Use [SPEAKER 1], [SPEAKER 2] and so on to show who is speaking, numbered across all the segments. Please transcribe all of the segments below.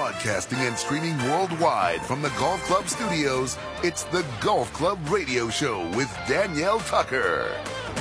[SPEAKER 1] Broadcasting and streaming worldwide from the Golf Club studios, it's the Golf Club Radio Show with Danielle Tucker.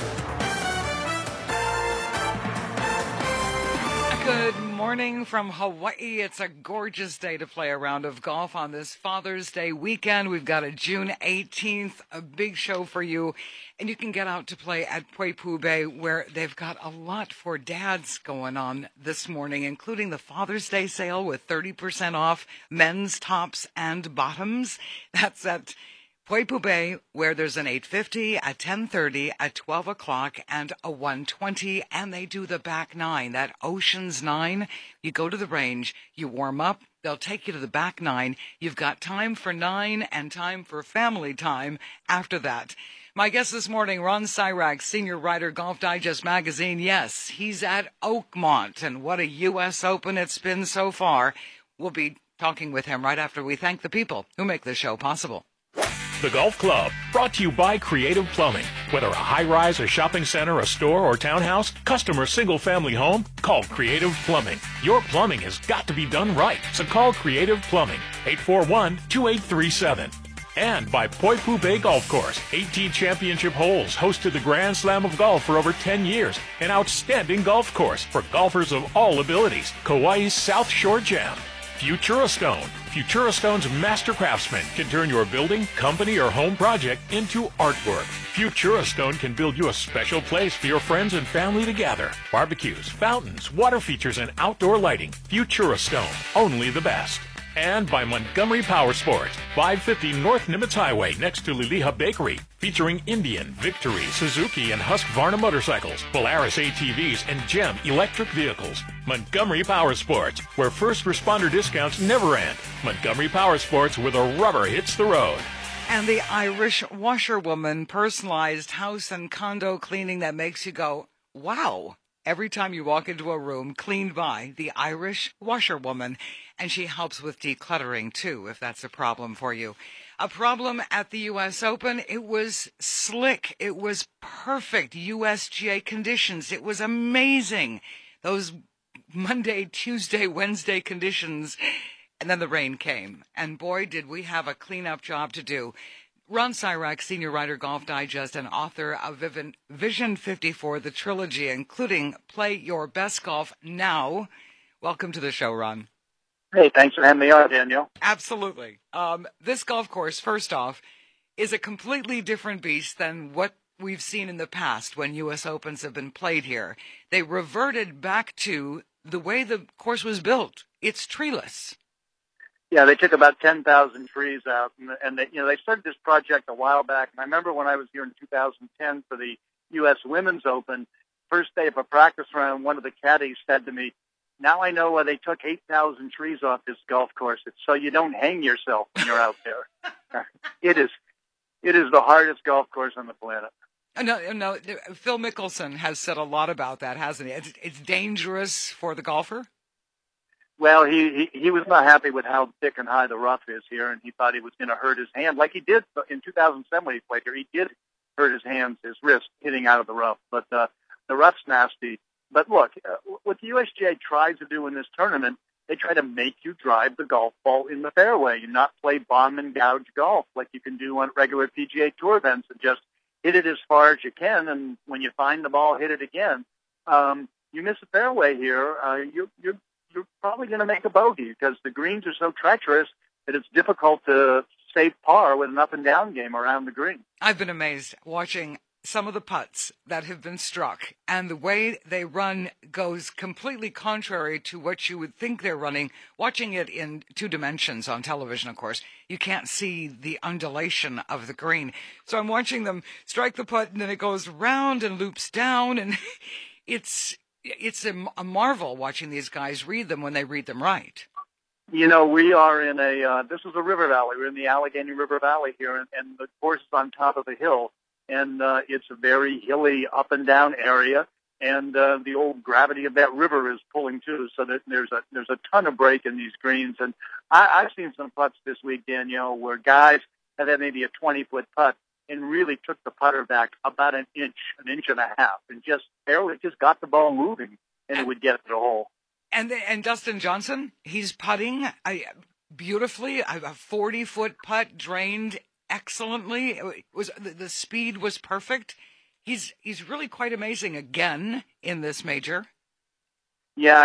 [SPEAKER 2] Good morning from Hawaii. It's a gorgeous day to play a round of golf on this Father's Day weekend. We've got a June 18th, a big show for you. And you can get out to play at Poipu Bay, where they've got a lot for dads going on this morning, including the Father's Day sale with 30% off men's tops and bottoms. That's at Poipu Bay, where there's an 8:50, a 10:30, a 12 o'clock, and a 1:20, and they do the back nine, that Ocean's 9. You go to the range, you warm up, they'll take you to the back nine. You've got time for 9 and time for family time after that. My guest this morning, Ron Cyrack, senior writer, Golf Digest magazine. Yes, he's at Oakmont, and what a U.S. Open it's been so far. We'll be talking with him right after we thank the people who make this show possible.
[SPEAKER 3] The Golf Club, brought to you by Creative Plumbing. Whether a high-rise, a shopping center, a store, or townhouse, custom or single-family home, call Creative Plumbing. Your plumbing has got to be done right, so call Creative Plumbing, 841-2837. And by Poipu Bay Golf Course, 18 championship holes, hosted the Grand Slam of Golf for over 10 years. An outstanding golf course for golfers of all abilities. Kauai's South Shore Jam. Futuristone. Futuristone's master craftsman can turn your building, company, or home project into artwork. Futuristone can build you a special place for your friends and family to gather. Barbecues, fountains, water features, and outdoor lighting. Futuristone. Only the best. And by Montgomery Power Sports, 550 North Nimitz Highway next to Liliha Bakery, featuring Indian, Victory, Suzuki, and Husqvarna motorcycles, Polaris ATVs, and GEM electric vehicles. Montgomery Power Sports, where first responder discounts never end. Montgomery Power Sports, where the rubber hits the road.
[SPEAKER 2] And the Irish Washerwoman, personalized house and condo cleaning that makes you go, wow. Every time you walk into a room cleaned by the Irish Washerwoman. And she helps with decluttering, too, if that's a problem for you. A problem at the U.S. Open, it was slick. It was perfect USGA conditions. It was amazing. Those Monday, Tuesday, Wednesday conditions. And then the rain came. And boy, did we have a cleanup job to do. Ron Cyrack, senior writer, Golf Digest, and author of Vision 54, the trilogy, including Play Your Best Golf Now. Welcome to the show, Ron.
[SPEAKER 4] Hey, thanks for having me on, Danielle.
[SPEAKER 2] Absolutely. This golf course, first off, is a completely different beast than what we've seen in the past when U.S. Opens have been played here. They reverted back to the way the course was built. It's treeless.
[SPEAKER 4] Yeah, they took about 10,000 trees out, and they started this project a while back. And I remember when I was here in 2010 for the U.S. Women's Open, first day of a practice round, one of the caddies said to me, "Now I know why they took 8,000 trees off this golf course. It's so you don't hang yourself when you're out there." It is the hardest golf course on the planet.
[SPEAKER 2] No, Phil Mickelson has said a lot about that, hasn't he? It's dangerous for the golfer.
[SPEAKER 4] Well, he was not happy with how thick and high the rough is here, and he thought he was going to hurt his hand, like he did in 2007 when he played here. He did hurt his hands, his wrist, hitting out of the rough. But the rough's nasty. But look, what the USGA tries to do in this tournament, they try to make you drive the golf ball in the fairway and not play bomb and gouge golf like you can do on regular PGA Tour events and just hit it as far as you can. And when you find the ball, hit it again. You miss a fairway here, you're probably going to make a bogey because the greens are so treacherous that it's difficult to save par with an up and down game around the green.
[SPEAKER 2] I've been amazed watching some of the putts that have been struck, and the way they run goes completely contrary to what you would think they're running. Watching it in 2 dimensions on television, of course, you can't see the undulation of the green. So I'm watching them strike the putt, and then it goes round and loops down, and it's a marvel watching these guys read them when they read them right.
[SPEAKER 4] You know, we are in this is a river valley. We're in the Allegheny River Valley here, and the course is on top of a hill. And it's a very hilly up and down area, and the old gravity of that river is pulling too. So that there's a ton of break in these greens. And I've seen some putts this week, Danielle, where guys have had maybe a 20-foot putt and really took the putter back about an inch and a half, and just barely got the ball moving, and it would get to the hole.
[SPEAKER 2] And Dustin Johnson, he's putting beautifully. A 40-foot putt drained excellently. It was the speed was perfect. He's really quite amazing again in this major.
[SPEAKER 4] Yeah,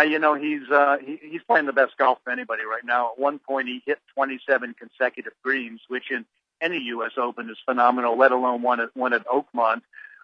[SPEAKER 4] he's playing the best golf of anybody right now. At one point, he hit 27 consecutive greens, which in any U.S. Open is phenomenal, let alone one at Oakmont.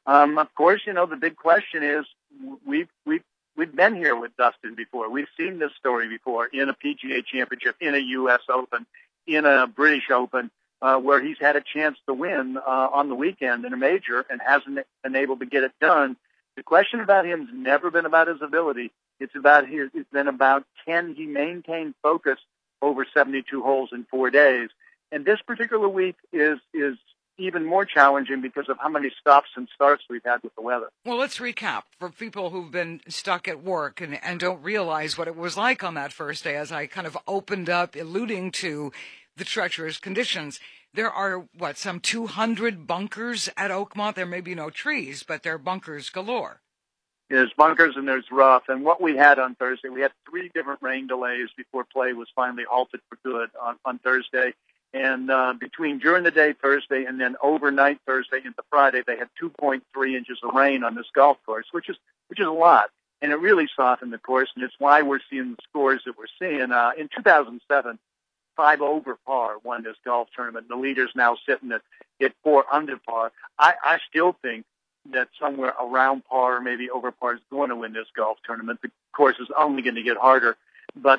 [SPEAKER 4] Of course, the big question is we've been here with Dustin before. We've seen this story before in a PGA Championship, in a U.S. Open, in a British Open, where he's had a chance to win on the weekend in a major and hasn't been able to get it done. The question about him's never been about his ability. It's been about can he maintain focus over 72 holes in 4 days. And this particular week is even more challenging because of how many stops and starts we've had with the weather.
[SPEAKER 2] Well, let's recap for people who've been stuck at work and don't realize what it was like on that first day, as I kind of opened up, alluding to the treacherous conditions. There are, some 200 bunkers at Oakmont? There may be no trees, but there are bunkers galore.
[SPEAKER 4] There's bunkers and there's rough. And what we had on Thursday, we had 3 different rain delays before play was finally halted for good on Thursday. And during the day Thursday and then overnight Thursday into Friday, they had 2.3 inches of rain on this golf course, which is a lot. And it really softened the course, and it's why we're seeing the scores that we're seeing. In 2007, 5 over par won this golf tournament. The leader's now sitting at 4 under par. I still think that somewhere around par, maybe over par, is going to win this golf tournament. The course is only going to get harder. But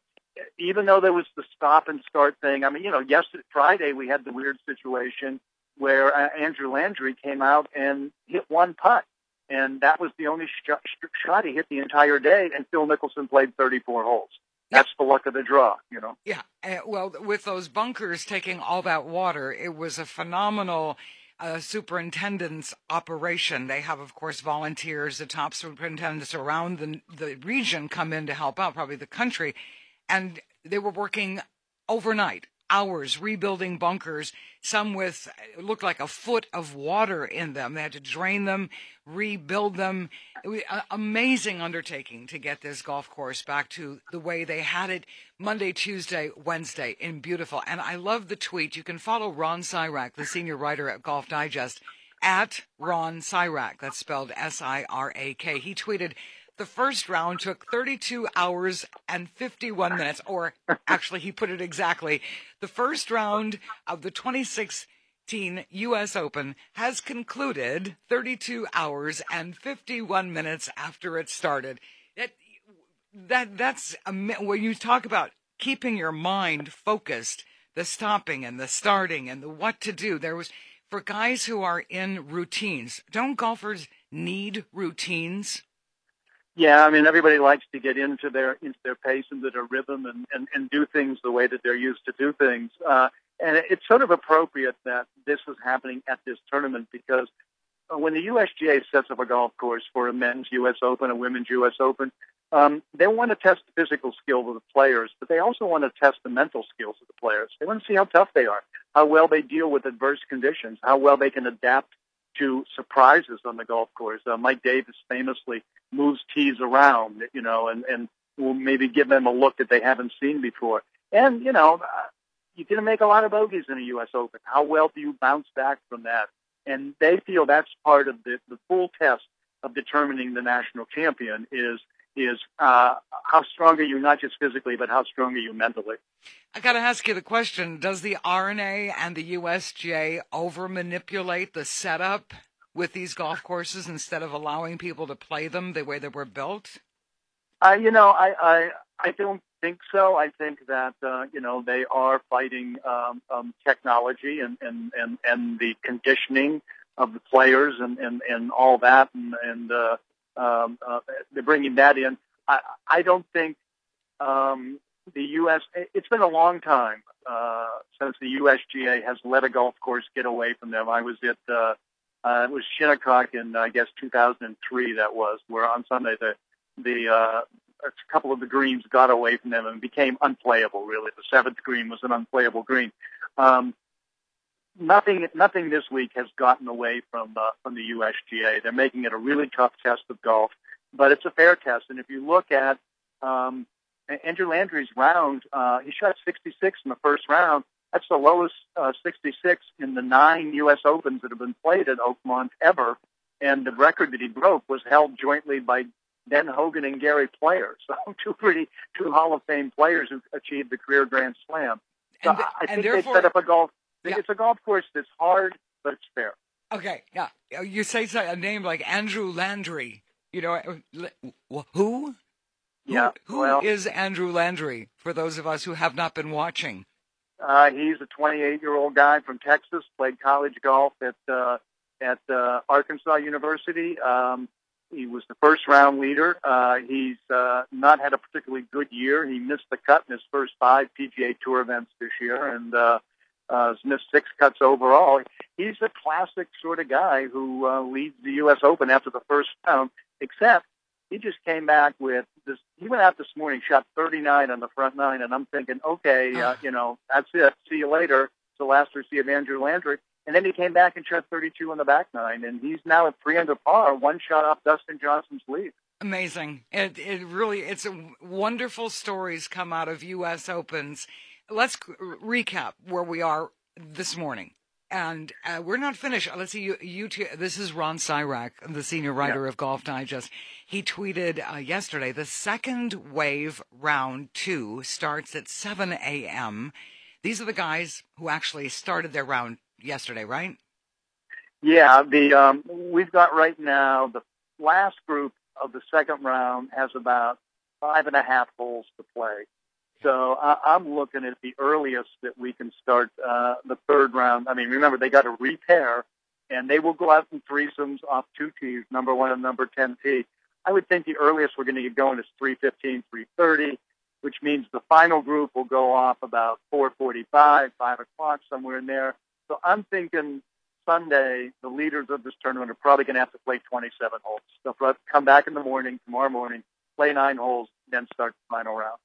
[SPEAKER 4] even though there was the stop and start thing, yesterday, Friday, we had the weird situation where Andrew Landry came out and hit 1 putt. And that was the only shot he hit the entire day, and Phil Mickelson played 34 holes. That's the luck of the draw,
[SPEAKER 2] Yeah, well, with those bunkers taking all that water, it was a phenomenal superintendent's operation. They have, of course, volunteers. The top superintendents around the region come in to help out, probably the country. And they were working overnight, hours, rebuilding bunkers, some with, it looked like a foot of water in them. They had to drain them, rebuild them. It was an amazing undertaking to get this golf course back to the way they had it Monday, Tuesday, Wednesday in beautiful. And I love the tweet. You can follow Ron Sirak, the senior writer at Golf Digest, at Ron Sirak. That's spelled S-I-R-A-K. He tweeted, the first round took 32 hours and 51 minutes, or actually he put it exactly. The first round of the 2016 U.S. Open has concluded 32 hours and 51 minutes after it started. That's when you talk about keeping your mind focused, the stopping and the starting and the what to do. There was, for guys who are in routines, don't golfers need routines?
[SPEAKER 4] Yeah, everybody likes to get into their pace, into their rhythm, and do things the way that they're used to do things. And it's sort of appropriate that this was happening at this tournament because when the USGA sets up a golf course for a men's U.S. Open, a women's U.S. Open, they want to test the physical skills of the players, but they also want to test the mental skills of the players. They want to see how tough they are, how well they deal with adverse conditions, how well they can adapt to surprises on the golf course. Mike Davis famously moves tees around, and will maybe give them a look that they haven't seen before. And, you're going to make a lot of bogeys in a U.S. Open. How well do you bounce back from that? And they feel that's part of the full test of determining the national champion is how strong are you, not just physically, but how strong are you mentally?
[SPEAKER 2] I got to ask you the question, does the R&A and the USGA over-manipulate the setup with these golf courses instead of allowing people to play them the way they were built?
[SPEAKER 4] I don't think so. I think that, they are fighting technology and the conditioning of the players and all that, and they're bringing that in. I don't think the U.S. It's been a long time since the USGA has let a golf course get away from them. I was at it was Shinnecock in I guess 2003. That was where on Sunday a couple of the greens got away from them and became unplayable. Really, the 7th green was an unplayable green. Nothing this week has gotten away from the USGA. They're making it a really tough test of golf, but it's a fair test. And if you look at Andrew Landry's round, he shot 66 in the first round. That's the lowest 66 in the 9 U.S. Opens that have been played at Oakmont ever. And the record that he broke was held jointly by Den Hogan and Gary Player. So two Hall of Fame players who achieved the career Grand Slam. So I think they set up a golf. Yeah. It's a golf course that's hard, but it's fair.
[SPEAKER 2] Okay, yeah. You say a name like Andrew Landry. You know, who?
[SPEAKER 4] Yeah.
[SPEAKER 2] Who is Andrew Landry, for those of us who have not been watching?
[SPEAKER 4] He's a 28-year-old guy from Texas, played college golf at Arkansas University. He was the first-round leader. He's not had a particularly good year. He missed the cut in his first 5 PGA Tour events this year, and has missed 6 cuts overall. He's a classic sort of guy who leads the U.S. Open after the first round, except he just came back with this. He went out this morning, shot 39 on the front 9, and I'm thinking, okay, that's it. See you later. It's the last we see of Andrew Landry. And then he came back and shot 32 on the back 9, and he's now at 3 under par, 1 shot off Dustin Johnson's lead.
[SPEAKER 2] Amazing. It's wonderful stories come out of U.S. Opens. Let's recap where we are this morning. And we're not finished. Let's see. This is Ron Sirak, the senior writer of Golf Digest. He tweeted yesterday, the second wave round 2 starts at 7 a.m. These are the guys who actually started their round yesterday, right?
[SPEAKER 4] Yeah. We've got right now the last group of the second round has about 5.5 holes to play. So I'm looking at the earliest that we can start the third round. I mean, remember, they got to repair, and they will go out in threesomes off 2 tees, number 1 and number 10 tee. I would think the earliest we're going to get going is 3:15, 3:30, which means the final group will go off about 4:45, 5 o'clock, somewhere in there. So I'm thinking Sunday, the leaders of this tournament are probably going to have to play 27 holes. They'll come back in the morning, tomorrow morning, play 9 holes, then start the final round.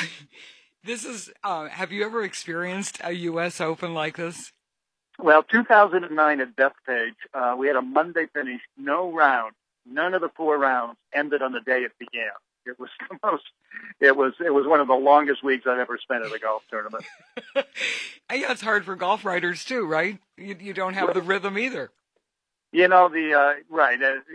[SPEAKER 2] This is, have you ever experienced a U.S. Open like this?
[SPEAKER 4] Well, 2009 at Bethpage, we had a Monday finish, no round. None of the 4 rounds ended on the day it began. It was it was one of the longest weeks I've ever spent at a golf tournament.
[SPEAKER 2] Yeah, it's hard for golf writers too, right? You don't have the rhythm either.
[SPEAKER 4] You know, right.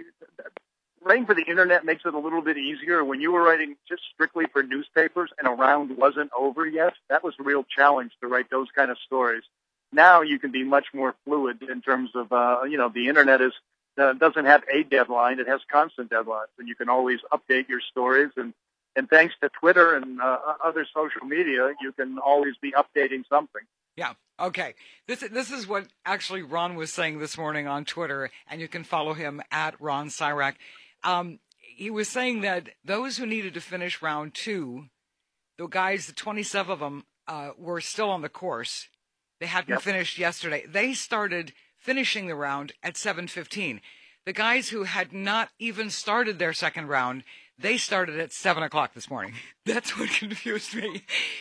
[SPEAKER 4] Writing for the internet makes it a little bit easier. When you were writing just strictly for newspapers and a round wasn't over yet, that was a real challenge to write those kind of stories. Now you can be much more fluid in terms of, the internet doesn't have a deadline. It has constant deadlines, and you can always update your stories. And thanks to Twitter and other social media, you can always be updating something.
[SPEAKER 2] Yeah. Okay. This is what actually Ron was saying this morning on Twitter, and you can follow him at Ron Sirak. He was saying that those who needed to finish round 2, the guys, the 27 of them, were still on the course. They hadn't finished yesterday. They started finishing the round at 7:15. The guys who had not even started their second round, they started at 7 o'clock this morning. That's what confused me.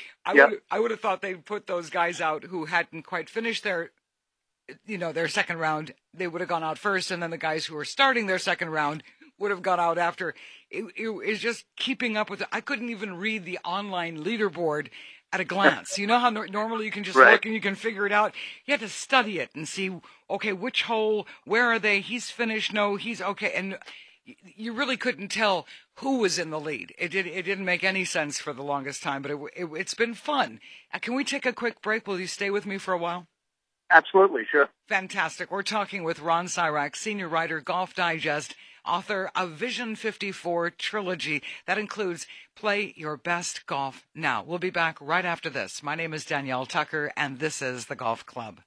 [SPEAKER 2] I would have thought they'd put those guys out who hadn't quite finished their second round. They would have gone out first, and then the guys who were starting their second round would have gone out after. It just keeping up with it. I couldn't even read the online leaderboard at a glance. You know how normally you can just look and you can figure it out? You had to study it and see, okay, which hole, where are they? He's finished. No, he's okay. And you really couldn't tell who was in the lead. It didn't make any sense for the longest time, but it's been fun. Can we take a quick break? Will you stay with me for a while?
[SPEAKER 4] Absolutely, sure.
[SPEAKER 2] Fantastic. We're talking with Ron Sirak, senior writer, Golf Digest, author of Vision 54 trilogy. That includes Play Your Best Golf Now. We'll be back right after this. My name is Danielle Tucker, and this is The Golf Club.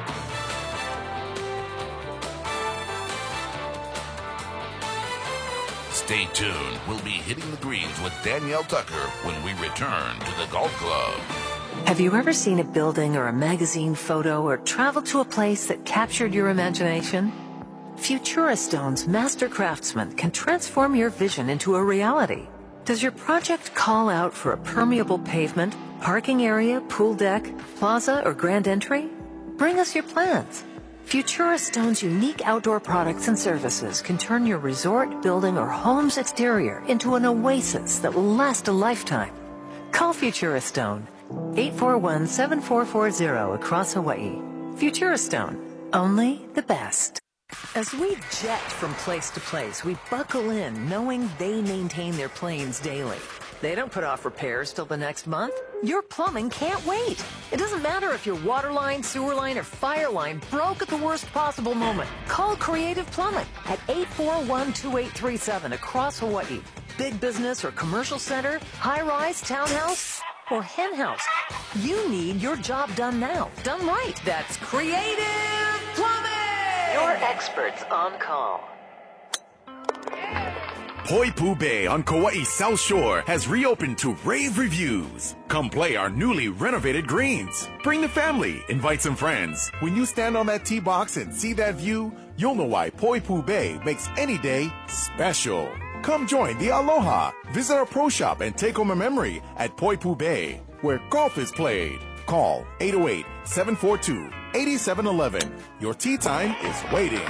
[SPEAKER 1] Stay tuned. We'll be hitting the greens with Danielle Tucker when we return to The Golf Club.
[SPEAKER 5] Have you ever seen a building or a magazine photo or traveled to a place that captured your imagination? Futura Stone's master craftsmen can transform your vision into a reality. Does your project call out for a permeable pavement, parking area, pool deck, plaza, or grand entry? Bring us your plans. Futura Stone's unique outdoor products and services can turn your resort, building, or home's exterior into an oasis that will last a lifetime. Call Futura Stone, 841-7440 across Hawaii. Futura Stone, only the best. As we jet from place to place, we buckle in knowing they maintain their planes daily. They don't put off repairs till the next month. Your plumbing can't wait. It doesn't matter if your water line, sewer line, or fire line broke at the worst possible moment. Call Creative Plumbing at 841-2837 across Hawaii. Big business or commercial center, high-rise, townhouse, or hen house. You need your job done now. Done right. That's Creative Plumbing. Your experts on call.
[SPEAKER 6] Poipu Bay on Kauai's South Shore has reopened to rave reviews. Come play our newly renovated greens. Bring the family, invite some friends. When you stand on that tee box and see that view, you'll know why Poipu Bay makes any day special. Come join the Aloha. Visit our pro shop and take home a memory at Poipu Bay, where golf is played. Call 808-742-8711. Your tee time is waiting.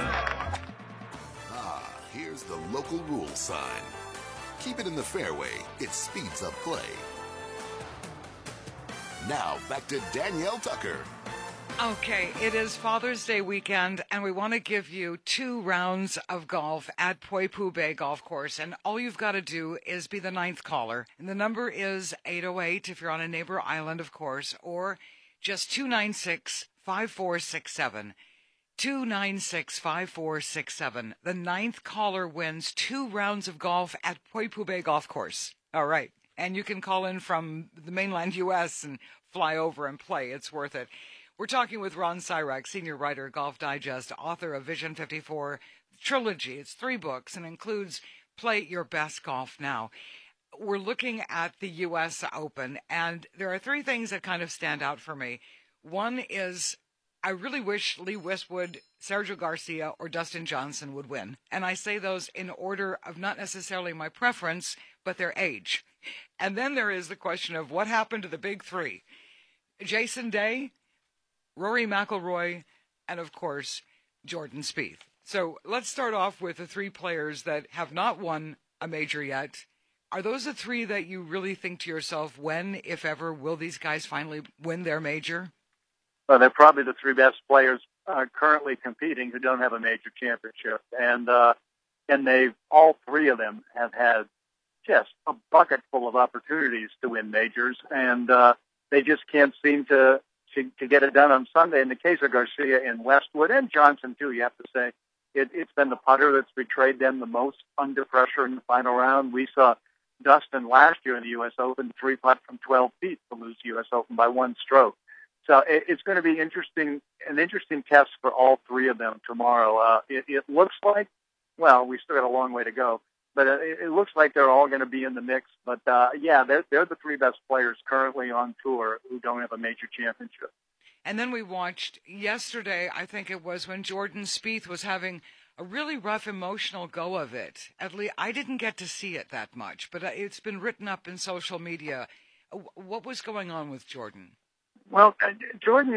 [SPEAKER 1] Here's the local rules sign. Keep it in the fairway. It speeds up play. Now, back to Danielle Tucker.
[SPEAKER 2] Okay, it is Father's Day weekend, and we want to give you 2 rounds of golf at Poipu Bay Golf Course. And all you've got to do is be the 9th caller. And the number is 808 if you're on a neighbor island, of course, or just 296-5467. 296-5467. The 9th caller wins 2 rounds of golf at Poipu Bay Golf Course. All right. And you can call in from the mainland U.S. and fly over and play. It's worth it. We're talking with Ron Cyrack, senior writer, Golf Digest, author of Vision 54 trilogy. It's 3 books and includes Play Your Best Golf Now. We're looking at the U.S. Open, and there are 3 things that kind of stand out for me. One is I really wish Lee Westwood, Sergio Garcia, or Dustin Johnson would win. And I say those in order of not necessarily my preference, but their age. And then there is the question of what happened to the big 3. Jason Day, Rory McIlroy, and, of course, Jordan Spieth. So let's start off with the 3 players that have not won a major yet. Are those the 3 that you really think to yourself, when, if ever, will these guys finally win their major?
[SPEAKER 4] Well, they're probably the 3 best players currently competing who don't have a major championship. And they've, all 3 of them have had just a bucket full of opportunities to win majors. And they just can't seem to get it done on Sunday. In the case of Garcia and Westwood, and Johnson too, you have to say, it's been the putter that's betrayed them the most under pressure in the final round. We saw Dustin last year in the U.S. Open 3-putt from 12 feet to lose the U.S. Open by 1 stroke. So it's going to be an interesting test for all 3 of them tomorrow. It looks like, well, we still got a long way to go, but it looks like they're all going to be in the mix. But yeah, they're the 3 best players currently on tour who don't have a major championship.
[SPEAKER 2] And then we watched yesterday, I think it was, when Jordan Spieth was having a really rough emotional go of it. At least I didn't get to see it that much, but it's been written up in social media. What was going on with Jordan?
[SPEAKER 4] Well, Jordan,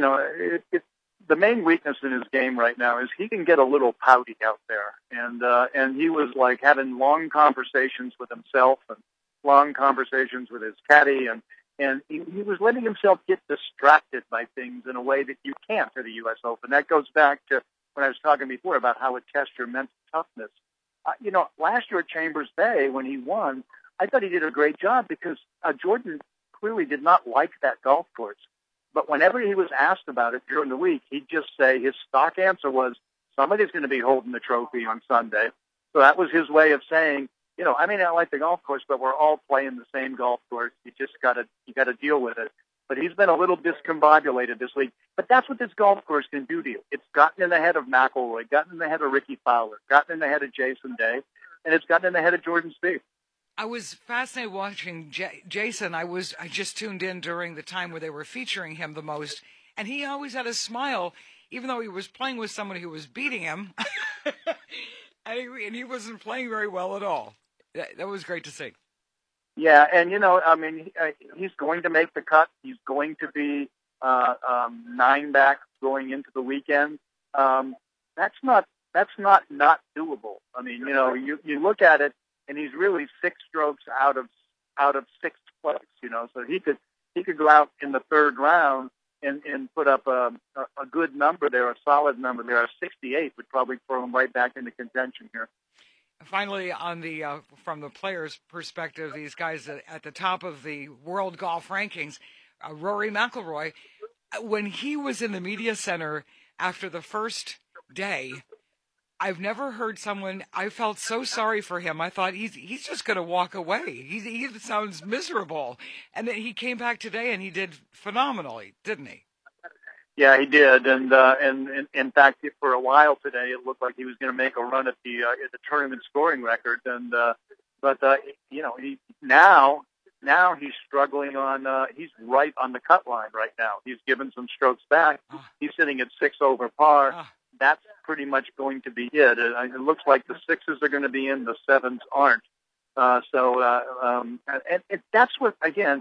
[SPEAKER 4] the main weakness in his game right now is he can get a little pouty out there, and he was like having long conversations with himself and long conversations with his caddy, and he was letting himself get distracted by things in a way that you can't at the U.S. Open. That goes back to when I was talking before about how it tests your mental toughness. Last year at Chambers Bay when he won, I thought he did a great job because Jordan clearly did not like that golf course. But whenever he was asked about it during the week, he'd just say his stock answer was, somebody's going to be holding the trophy on Sunday. So that was his way of saying, I may not like the golf course, but we're all playing the same golf course. You got to deal with it. But he's been a little discombobulated this week. But that's what this golf course can do to you. It's gotten in the head of McIlroy, gotten in the head of Ricky Fowler, gotten in the head of Jason Day, and it's gotten in the head of Jordan Spieth.
[SPEAKER 2] I was fascinated watching Jason. I just tuned in during the time where they were featuring him the most, and he always had a smile, even though he was playing with somebody who was beating him, and he wasn't playing very well at all. That was great to see.
[SPEAKER 4] Yeah, and he's going to make the cut. He's going to be 9 back going into the weekend. that's not doable. I mean, you look at it, and he's really 6 strokes out of 6th place. So he could go out in the 3rd round and put up a good number there, a solid number there. A 68 would probably throw him right back into contention here.
[SPEAKER 2] Finally, on the from the players' perspective, these guys at the top of the world golf rankings, Rory McIlroy, when he was in the media center after the first day, I've never heard someone. I felt so sorry for him. I thought he's just going to walk away. He sounds miserable, and then he came back today and he did phenomenally, didn't he?
[SPEAKER 4] Yeah, he did, and in fact, for a while today, it looked like he was going to make a run at the tournament scoring record, but he now he's struggling on. He's right on the cut line right now. He's given some strokes back. He's sitting at 6 over par. That's pretty much going to be it. It looks like the 6s are going to be in, the 7s aren't. And that's what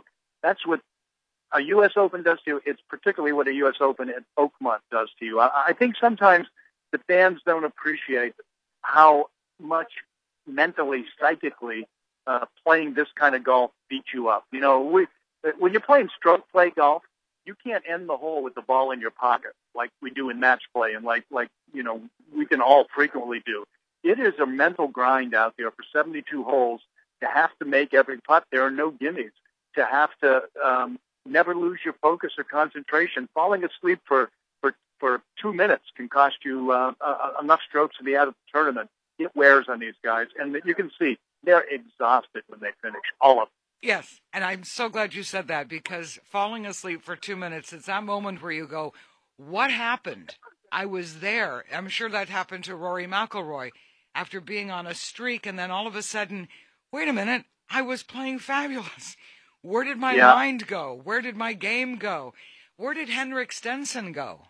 [SPEAKER 4] a U.S. Open does to you. It's particularly what a U.S. Open at Oakmont does to you. I think sometimes the fans don't appreciate how much mentally, psychically, playing this kind of golf beats you up. When you're playing stroke play golf, you can't end the hole with the ball in your pocket like we do in match play and like we can all frequently do. It is a mental grind out there for 72 holes to have to make every putt. There are no gimmies. To have to never lose your focus or concentration. Falling asleep for 2 minutes can cost you enough strokes to be out of the tournament. It wears on these guys, and you can see they're exhausted when they finish, all of them.
[SPEAKER 2] Yes, and I'm so glad you said that, because falling asleep for 2 minutes, it's that moment where you go, what happened? I was there. I'm sure that happened to Rory McIlroy after being on a streak, and then all of a sudden, wait a minute, I was playing fabulous. Where did my mind go? Where did my game go? Where did Henrik Stenson go?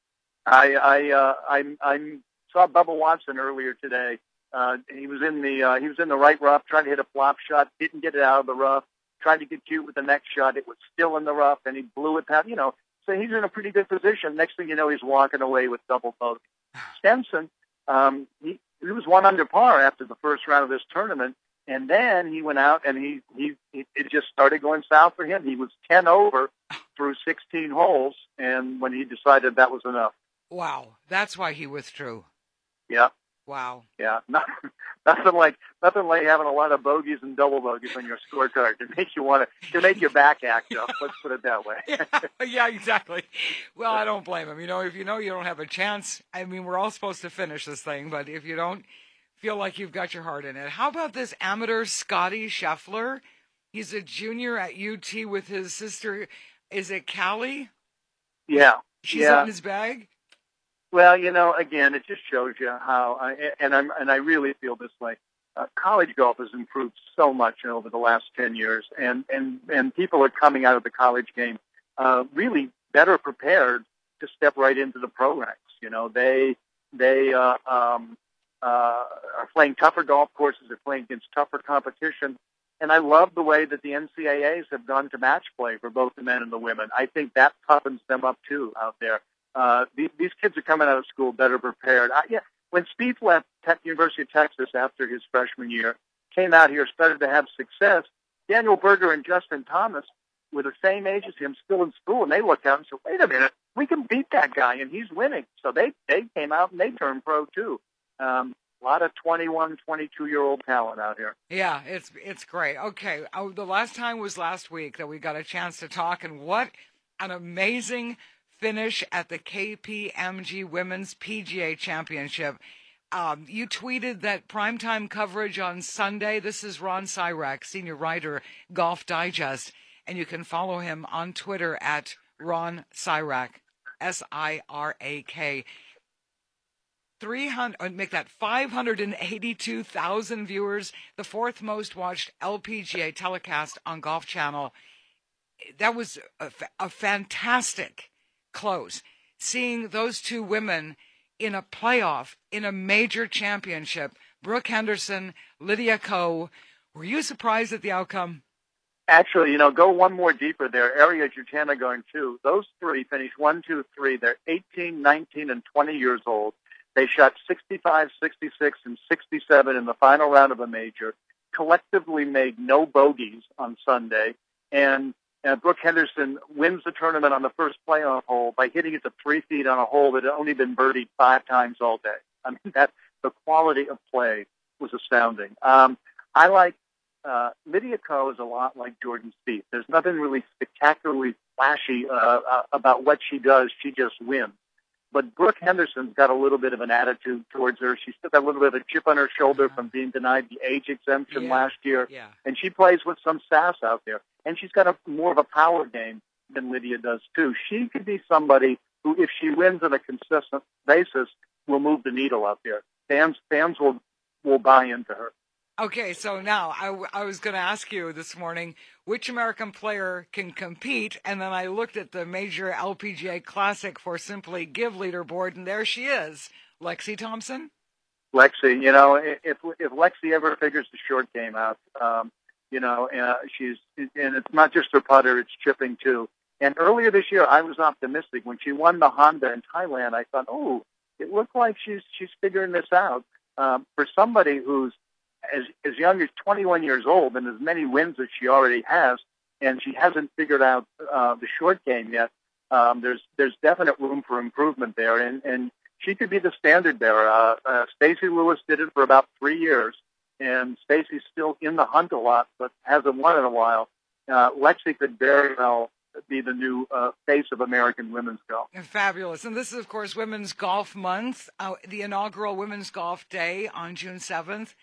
[SPEAKER 4] I saw Bubba Watson earlier today. He was in the right rough, trying to hit a flop shot, didn't get it out of the rough. Tried to get cute with the next shot. It was still in the rough, and he blew it past. So he's in a pretty good position. Next thing you know, he's walking away with double bogey. Stenson, he was 1 under par after the first round of this tournament, and then he went out and it just started going south for him. He was 10 over through 16 holes, and when he decided that was enough.
[SPEAKER 2] Wow, that's why he withdrew.
[SPEAKER 4] Yeah.
[SPEAKER 2] Wow.
[SPEAKER 4] Yeah. Nothing like having a lot of bogeys and double bogeys on your scorecard to make your back act up. Let's put it that way.
[SPEAKER 2] Yeah, exactly. Well, I don't blame him. If you don't have a chance, I mean, we're all supposed to finish this thing, but if you don't feel like you've got your heart in it. How about this amateur Scotty Scheffler? He's a junior at UT with his sister. Is it Callie?
[SPEAKER 4] Yeah.
[SPEAKER 2] She's on his bag?
[SPEAKER 4] Well, again, it just shows you how, I really feel this way. College golf has improved so much over the last 10 years, and people are coming out of the college game really better prepared to step right into the pro ranks. They are playing tougher golf courses. They're playing against tougher competition. And I love the way that the NCAAs have gone to match play for both the men and the women. I think that toughens them up, too, out there. These kids are coming out of school better prepared. When Spieth left University of Texas after his freshman year, came out here, started to have success, Daniel Berger and Justin Thomas were the same age as him, still in school, and they looked out and said, wait a minute, we can beat that guy, and he's winning. So they came out and they turned pro, too. A lot of 21, 22-year-old talent out here.
[SPEAKER 2] Yeah, it's great. Okay, the last time was last week that we got a chance to talk, and what an amazing finish at the KPMG Women's PGA Championship. You tweeted that primetime coverage on Sunday. This is Ron Sirak, senior writer, Golf Digest, and you can follow him on Twitter at Ron Sirak, Sirak. 582,000 viewers, the 4th most watched LPGA telecast on Golf Channel. That was a fantastic close. Seeing those two women in a playoff, in a major championship, Brooke Henderson, Lydia Ko. Were you surprised at the outcome?
[SPEAKER 4] Actually, go one more deeper there. Ariya Jutanugarn going 2. Those three finished 1, 2, 3. They're 18, 19, and 20 years old. They shot 65, 66, and 67 in the final round of a major, collectively made no bogeys on Sunday, and Brooke Henderson wins the tournament on the first playoff hole by hitting it to 3 feet on a hole that had only been birdied 5 times all day. I mean, the quality of play was astounding. I like Lydia Ko is a lot like Jordan Spieth. There's nothing really spectacularly flashy about what she does. She just wins. But Brooke Henderson's got a little bit of an attitude towards her. She's still got a little bit of a chip on her shoulder from being denied the age exemption last year. Yeah. And she plays with some sass out there. And she's got more of a power game than Lydia does, too. She could be somebody who, if she wins on a consistent basis, will move the needle out there. Fans will buy into her.
[SPEAKER 2] Okay, so now I was going to ask you this morning which American player can compete, and then I looked at the major LPGA Classic for Simply Give leaderboard, and there she is, Lexi Thompson.
[SPEAKER 4] Lexi, if Lexi ever figures the short game out, and it's not just her putter, it's chipping too. And earlier this year, I was optimistic when she won the Honda in Thailand. I thought, it looked like she's figuring this out. For somebody who's as young as 21 years old and as many wins as she already has, and she hasn't figured out the short game yet, there's definite room for improvement there, and she could be the standard bearer. Stacey Lewis did it for about 3 years, and Stacey's still in the hunt a lot, but hasn't won in a while. Lexi could very well be the new face of American women's golf.
[SPEAKER 2] Fabulous. And this is, of course, Women's Golf Month, the inaugural Women's Golf Day on June 7th.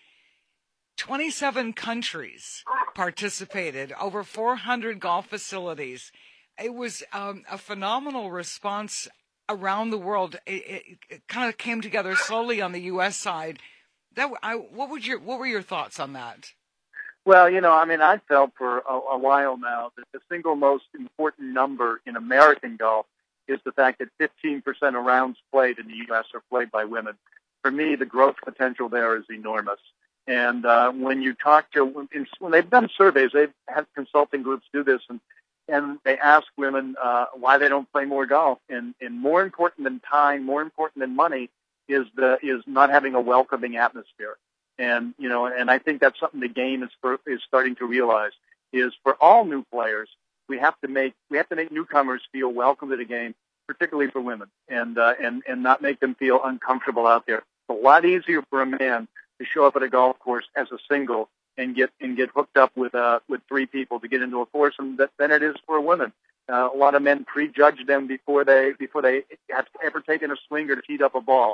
[SPEAKER 2] 27 countries participated, over 400 golf facilities. It was a phenomenal response around the world. It kind of came together slowly on the U.S. side. What were your thoughts on that?
[SPEAKER 4] Well, I felt for a while now that the single most important number in American golf is the fact that 15% of rounds played in the U.S. are played by women. For me, the growth potential there is enormous. And when you talk when they've done surveys, they've had consulting groups do this, and they ask women why they don't play more golf. And more important than time, more important than money, is not having a welcoming atmosphere. And I think that's something the game is starting to realize. Is for all new players, we have to make newcomers feel welcome to the game, particularly for women, and not make them feel uncomfortable out there. It's a lot easier for a man to show up at a golf course as a single and get hooked up with 3 people to get into a foursome than it is for a woman. A lot of men prejudge them before they have ever taken a swing or teed up a ball.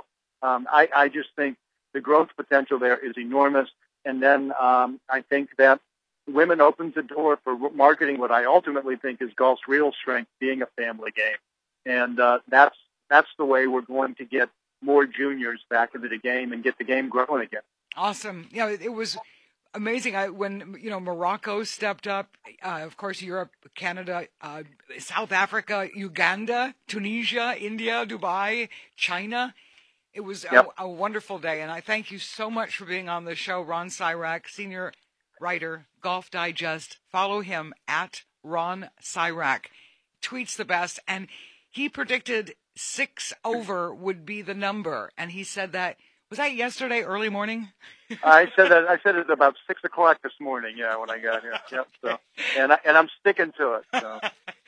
[SPEAKER 4] I just think the growth potential there is enormous, and then I think that women opens the door for marketing what I ultimately think is golf's real strength, being a family game, and that's the way we're going to get more juniors back into the game and get the game growing again.
[SPEAKER 2] Awesome. Yeah, it was amazing. When Morocco stepped up, of course, Europe, Canada, South Africa, Uganda, Tunisia, India, Dubai, China. It was a wonderful day, and I thank you so much for being on the show. Ron Sirak, senior writer, Golf Digest. Follow him at Ron Sirak. Tweets the best, and he predicted 6 over would be the number, and he said that. Was that yesterday, early morning?
[SPEAKER 4] I said it about 6 o'clock this morning. Yeah, when I got here. Yep. So, and I'm sticking to it. So.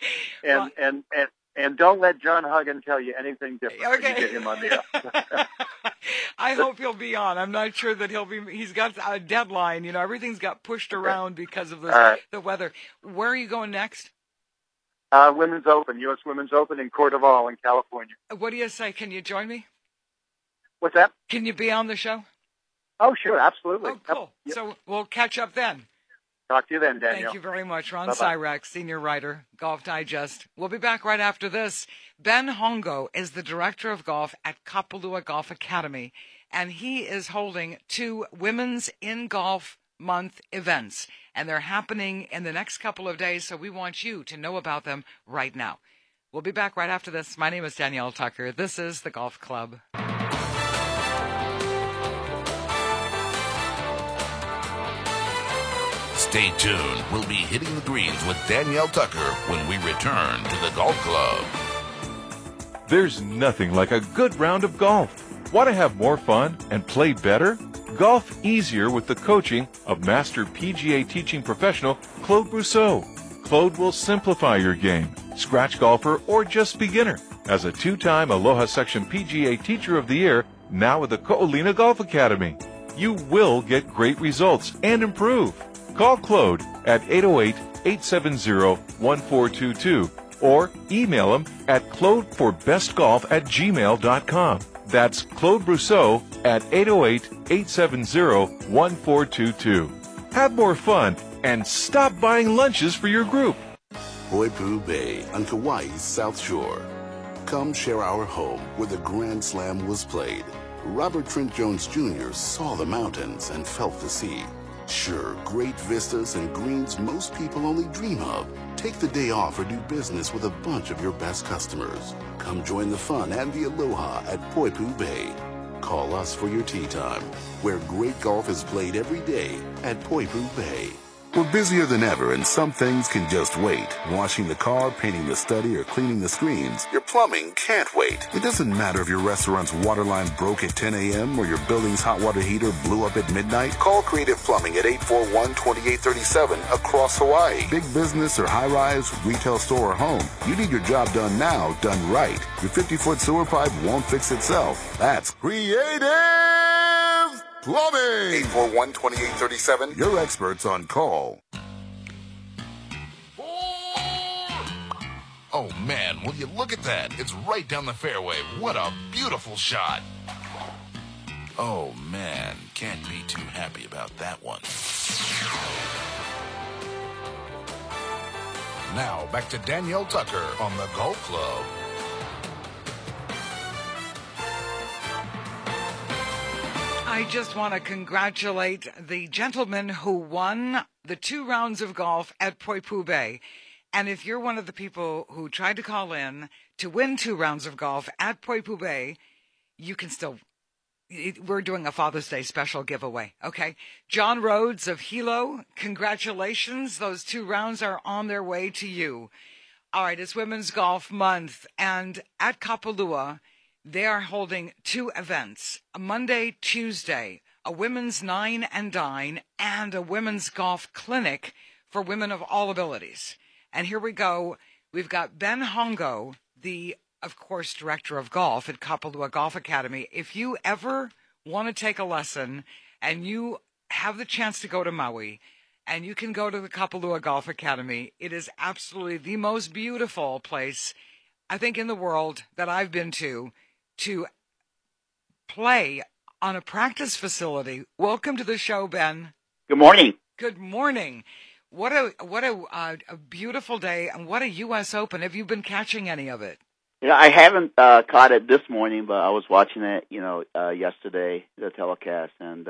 [SPEAKER 4] And don't let John Huggin tell you anything different.
[SPEAKER 2] Okay.
[SPEAKER 4] You get him on the air.
[SPEAKER 2] I hope he'll be on. I'm not sure that he'll be. He's got a deadline. Everything's got pushed around because of the weather. Where are you going next?
[SPEAKER 4] Women's Open, U.S. Women's Open in Cordoval in California.
[SPEAKER 2] What do you say? Can you join me?
[SPEAKER 4] What's that?
[SPEAKER 2] Can you be on the show?
[SPEAKER 4] Oh, sure, absolutely.
[SPEAKER 2] Oh, cool. Yep. So we'll catch up then.
[SPEAKER 4] Talk to you then, Daniel.
[SPEAKER 2] Thank you very much. Ron
[SPEAKER 4] Bye-bye.
[SPEAKER 2] Sirak, senior writer, Golf Digest. We'll be back right after this. Ben Hongo is the director of golf at Kapalua Golf Academy, and he is holding 2 Women's in Golf Month events, and they're happening in the next couple of days, so we want you to know about them right now. We'll be back right after this. My name is Danielle Tucker. This is the Golf Club.
[SPEAKER 1] Stay tuned. We'll be hitting the greens with Danielle Tucker when we return to the Golf Club.
[SPEAKER 7] There's nothing like a good round of golf. Want to have more fun and play better? Golf easier with the coaching of Master PGA teaching professional Claude Brousseau. Claude will simplify your game, scratch golfer or just beginner. As a 2-time Aloha Section PGA Teacher of the Year, now with the Ko'olina Golf Academy. You will get great results and improve. Call Claude at 808-870-1422 or email him at claudeforbestgolf@gmail.com. That's Claude Brousseau at 808-870-1422. Have more fun and stop buying lunches for your group.
[SPEAKER 1] Poipu Bay on Kauai's South Shore. Come share our home where the Grand Slam was played. Robert Trent Jones Jr. saw the mountains and felt the sea. Sure, great vistas and greens most people only dream of. Take the day off or do business with a bunch of your best customers. Come join the fun and the aloha at Poipu Bay. Call us for your tee time, where great golf is played every day at Poipu Bay. We're busier than ever, and some things can just wait. Washing the car, painting the study, or cleaning the screens. Your plumbing can't wait. It doesn't matter if your restaurant's water line broke at 10 a.m. or your building's hot water heater blew up at midnight. Call Creative Plumbing at 841-2837 across Hawaii. Big business or high-rise, retail store or home. You need your job done now, done right. Your 50-foot sewer pipe won't fix itself. That's Creative Plumbing! 841-2837. Your experts on call. Oh, man, will you look at that? It's right down the fairway. What a beautiful shot. Oh, man, can't be too happy about that one. Now, back to Danielle Tucker on the Golf Club.
[SPEAKER 2] I just want to congratulate the gentleman who won the 2 rounds of golf at Poipu Bay. And if you're one of the people who tried to call in to win 2 rounds of golf at Poipu Bay, you can still, we're doing a Father's Day special giveaway, okay? John Rhodes of Hilo, congratulations. Those 2 rounds are on their way to you. All right, it's Women's Golf Month, and at Kapalua, they are holding 2 events, a Monday, Tuesday, a women's 9 and dine, and a women's golf clinic for women of all abilities. And here we go. We've got Ben Hongo, the, of course, director of golf at Kapalua Golf Academy. If you ever want to take a lesson and you have the chance to go to Maui, and you can go to the Kapalua Golf Academy, it is absolutely the most beautiful place, I think, in the world that I've been to play on a practice facility. Welcome to the show, Ben.
[SPEAKER 8] Good morning.
[SPEAKER 2] Good morning. What a beautiful day, and what a U.S. Open. Have you been catching any of it?
[SPEAKER 8] You know, I haven't caught it this morning, but I was watching it, yesterday, the telecast, and,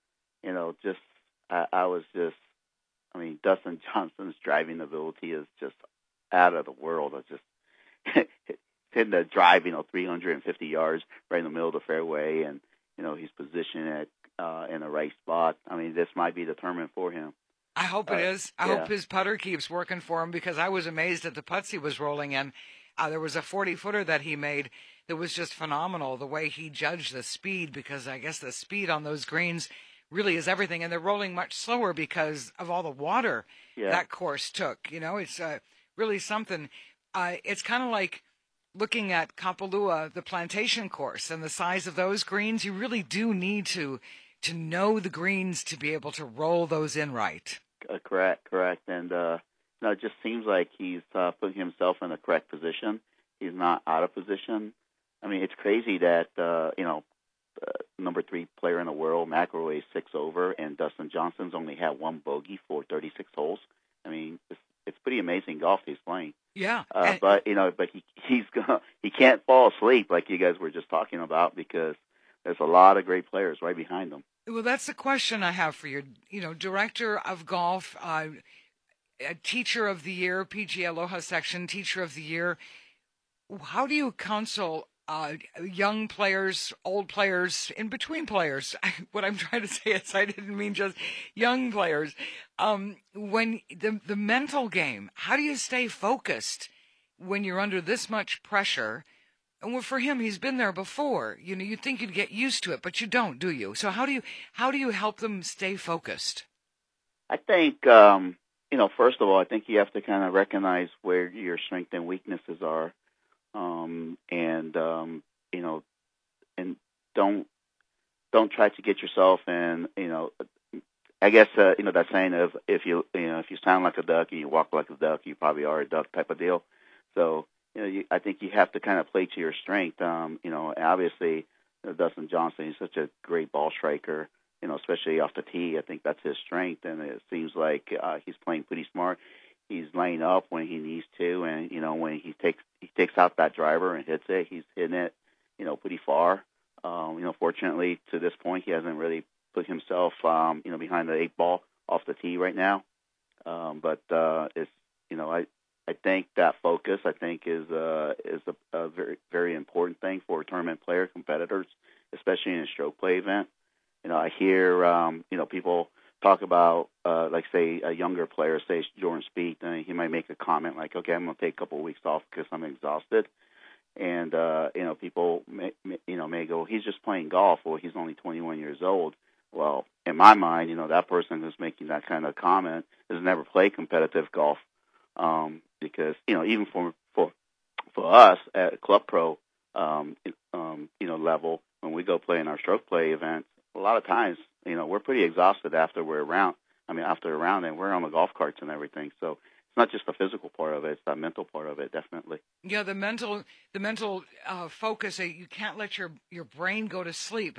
[SPEAKER 8] Dustin Johnson's driving ability is just out of the world. It's just hitting the drive, 350 yards right in the middle of the fairway, and, he's positioned it in the right spot. This might be the tournament for him.
[SPEAKER 2] I hope it is. I hope his putter keeps working for him, because I was amazed at the putts he was rolling in. There was a 40-footer that he made that was just phenomenal, the way he judged the speed, because I guess the speed on those greens really is everything, and they're rolling much slower because of all the water that course took. It's really something. It's kind of like looking at Kapalua, the plantation course, and the size of those greens. You really do need to know the greens to be able to roll those in right.
[SPEAKER 8] Correct. And it just seems like he's putting himself in the correct position. He's not out of position. It's crazy that, number 3 player in the world, McIlroy, is 6 over, and Dustin Johnson's only had 1 bogey for 36 holes. It's pretty amazing golf he's playing.
[SPEAKER 2] Yeah.
[SPEAKER 8] But he can't fall asleep like you guys were just talking about, because there's a lot of great players right behind him.
[SPEAKER 2] Well, that's the question I have for you. Director of golf, teacher of the year, PGA Aloha Section, teacher of the year. How do you counsel young players, old players, in between players. What I'm trying to say is I didn't mean just young players. When the mental game, how do you stay focused when you're under this much pressure? And for him, he's been there before. You know, you'd think you'd get used to it, but you don't, do you? So how do you help them stay focused?
[SPEAKER 8] I think, first of all, I think you have to kind of recognize where your strengths and weaknesses are. And don't try to get yourself in, I guess, that saying of if you sound like a duck and you walk like a duck, you probably are a duck type of deal. So, I think you have to kind of play to your strength. Obviously, Dustin Johnson, he's such a great ball striker, especially off the tee. I think that's his strength, and it seems like he's playing pretty smart. He's laying up when he needs to, and when he takes out that driver and hits it, he's hitting it, pretty far. Fortunately to this point, he hasn't really put himself, behind the 8 ball off the tee right now. But it's, I think that focus, is a very, very important thing for tournament player competitors, especially in a stroke play event. I hear, people talk about, like, say, a younger player, say Jordan Spieth, and he might make a comment like, okay, I'm going to take a couple of weeks off because I'm exhausted. And, people may go, he's just playing golf, or he's only 21 years old. Well, in my mind, that person who's making that kind of comment has never played competitive golf. Because, even for us at Club Pro, level, when we go play in our stroke play events, a lot of times, we're pretty exhausted after a round, and we're on the golf carts and everything. So it's not just the physical part of it; it's the mental part of it, definitely.
[SPEAKER 2] Yeah, the mental focus. You can't let your brain go to sleep.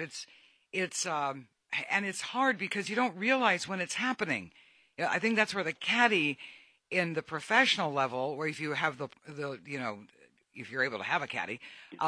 [SPEAKER 2] And it's hard because you don't realize when it's happening. I think that's where the caddy in the professional level, or if you have the if you're able to have a caddy,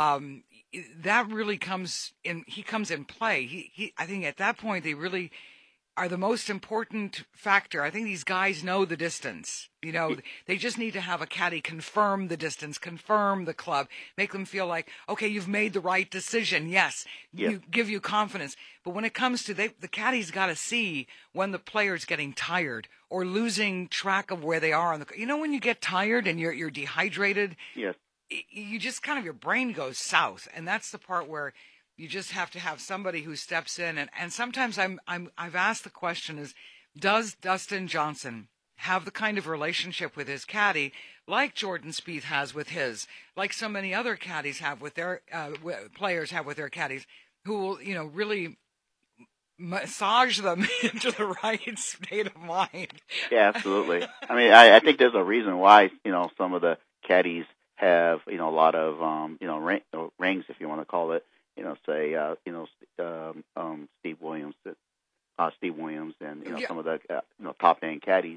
[SPEAKER 2] that really comes in. He comes in play. I think at that point they really are the most important factor. I think these guys know the distance. They just need to have a caddy confirm the distance, confirm the club, make them feel like, okay, you've made the right decision. Yes, you give you confidence. But when it comes to the caddy's got to see when the player's getting tired or losing track of where they are on the. When you get tired and you're dehydrated.
[SPEAKER 8] Yes.
[SPEAKER 2] You just kind of, your brain goes south, and that's the part where you just have to have somebody who steps in. And sometimes I've asked the question is, does Dustin Johnson have the kind of relationship with his caddy like Jordan Spieth has with his, like so many other caddies have with their players have with their caddies, who will really massage them into the right state of mind?
[SPEAKER 8] Yeah, absolutely. I think there's a reason why some of the caddies have a lot of rings, if you want to call it. Say Steve Williams, and some of the top end caddies.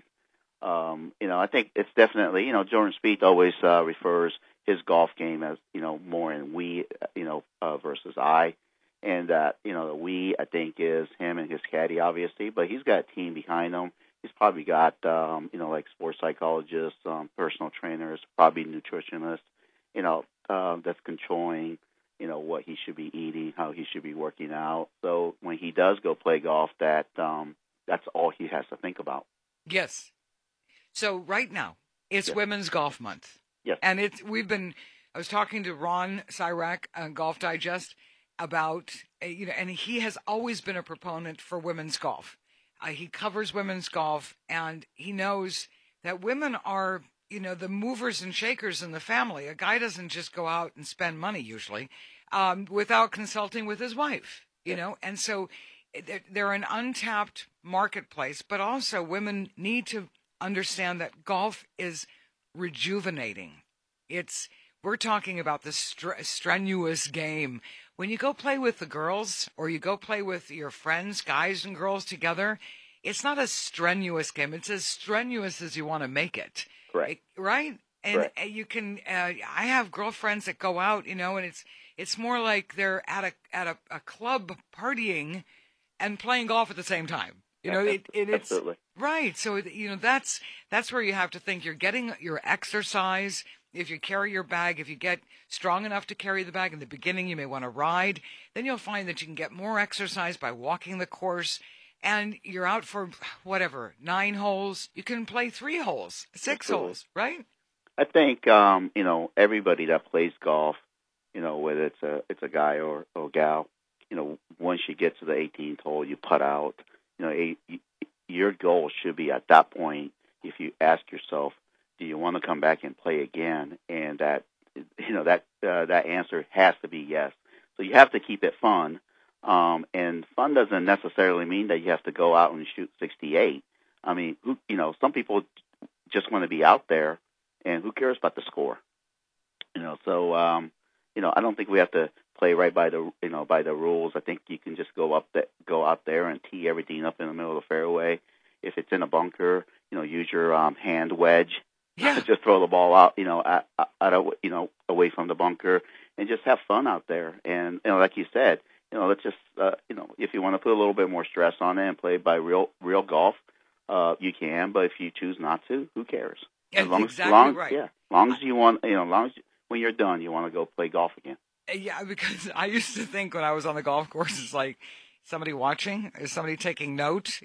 [SPEAKER 8] I think it's definitely Jordan Spieth always refers his golf game as more in we versus I, and that the we, I think, is him and his caddy, obviously, but he's got a team behind him. He's probably got like sports psychologists, personal trainers, probably nutritionists, that's controlling what he should be eating, how he should be working out. So when he does go play golf, that's all he has to think about.
[SPEAKER 2] Yes. So right now it's Women's Golf Month.
[SPEAKER 8] Yes.
[SPEAKER 2] And I was talking to Ron Cyrac on Golf Digest about, and he has always been a proponent for women's golf. He covers women's golf, and he knows that women are, the movers and shakers in the family. A guy doesn't just go out and spend money usually without consulting with his wife, And so they're an untapped marketplace, but also women need to understand that golf is rejuvenating. We're talking about the strenuous game. When you go play with the girls or you go play with your friends, guys and girls together, it's not a strenuous game. It's as strenuous as you want to make it.
[SPEAKER 8] Right.
[SPEAKER 2] Right? And
[SPEAKER 8] right.
[SPEAKER 2] You can, I have girlfriends that go out, and it's more like they're at a club partying and playing golf at the same time. It's
[SPEAKER 8] absolutely
[SPEAKER 2] right. So that's where you have to think you're getting your exercise, if you carry your bag, if you get strong enough to carry the bag in the beginning, you may want to ride. Then you'll find that you can get more exercise by walking the course. And you're out for, 9 holes. You can play 3 holes, 6 holes, right?
[SPEAKER 8] I think, everybody that plays golf, whether it's a guy or a gal, once you get to the 18th hole, you putt out. Your goal should be at that point, if you ask yourself, do you want to come back and play again? And that answer has to be yes. So you have to keep it fun. And fun doesn't necessarily mean that you have to go out and shoot 68. I mean, some people just want to be out there, and who cares about the score? So I don't think we have to play right by the rules. I think you can just go out there and tee everything up in the middle of the fairway. If it's in a bunker, use your hand wedge.
[SPEAKER 2] Yeah.
[SPEAKER 8] Just throw the ball out, away from the bunker, and just have fun out there. And like you said, let's just if you want to put a little bit more stress on it and play by real golf, you can. But if you choose not to, who cares?
[SPEAKER 2] Right.
[SPEAKER 8] Yeah, long as you want, when you're done, you want to go play golf again.
[SPEAKER 2] Yeah, because I used to think when I was on the golf course, it's like somebody watching, is somebody taking note,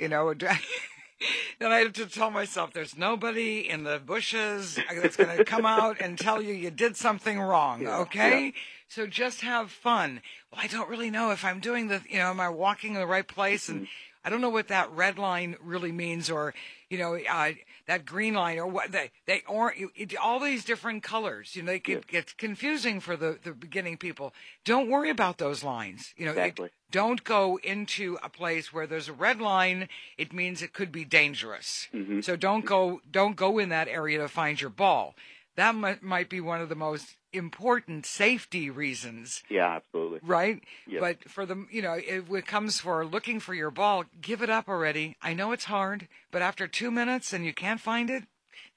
[SPEAKER 2] Then I had to tell myself there's nobody in the bushes that's going to come out and tell you did something wrong, okay? Yeah. So just have fun. Well, I don't really know if I'm doing am I walking in the right place? And I don't know what that red line really means, or, that green line, or what all these different colors. It gets confusing for the beginning people. Don't worry about those lines.
[SPEAKER 8] Exactly.
[SPEAKER 2] Don't go into a place where there's a red line. It means it could be dangerous.
[SPEAKER 8] Mm-hmm.
[SPEAKER 2] So don't go in that area to find your ball. That might be one of the most important safety reasons.
[SPEAKER 8] Yeah, absolutely.
[SPEAKER 2] Right?
[SPEAKER 8] Yep.
[SPEAKER 2] But for if it comes for looking for your ball, give it up already. I know it's hard, but after 2 minutes and you can't find it,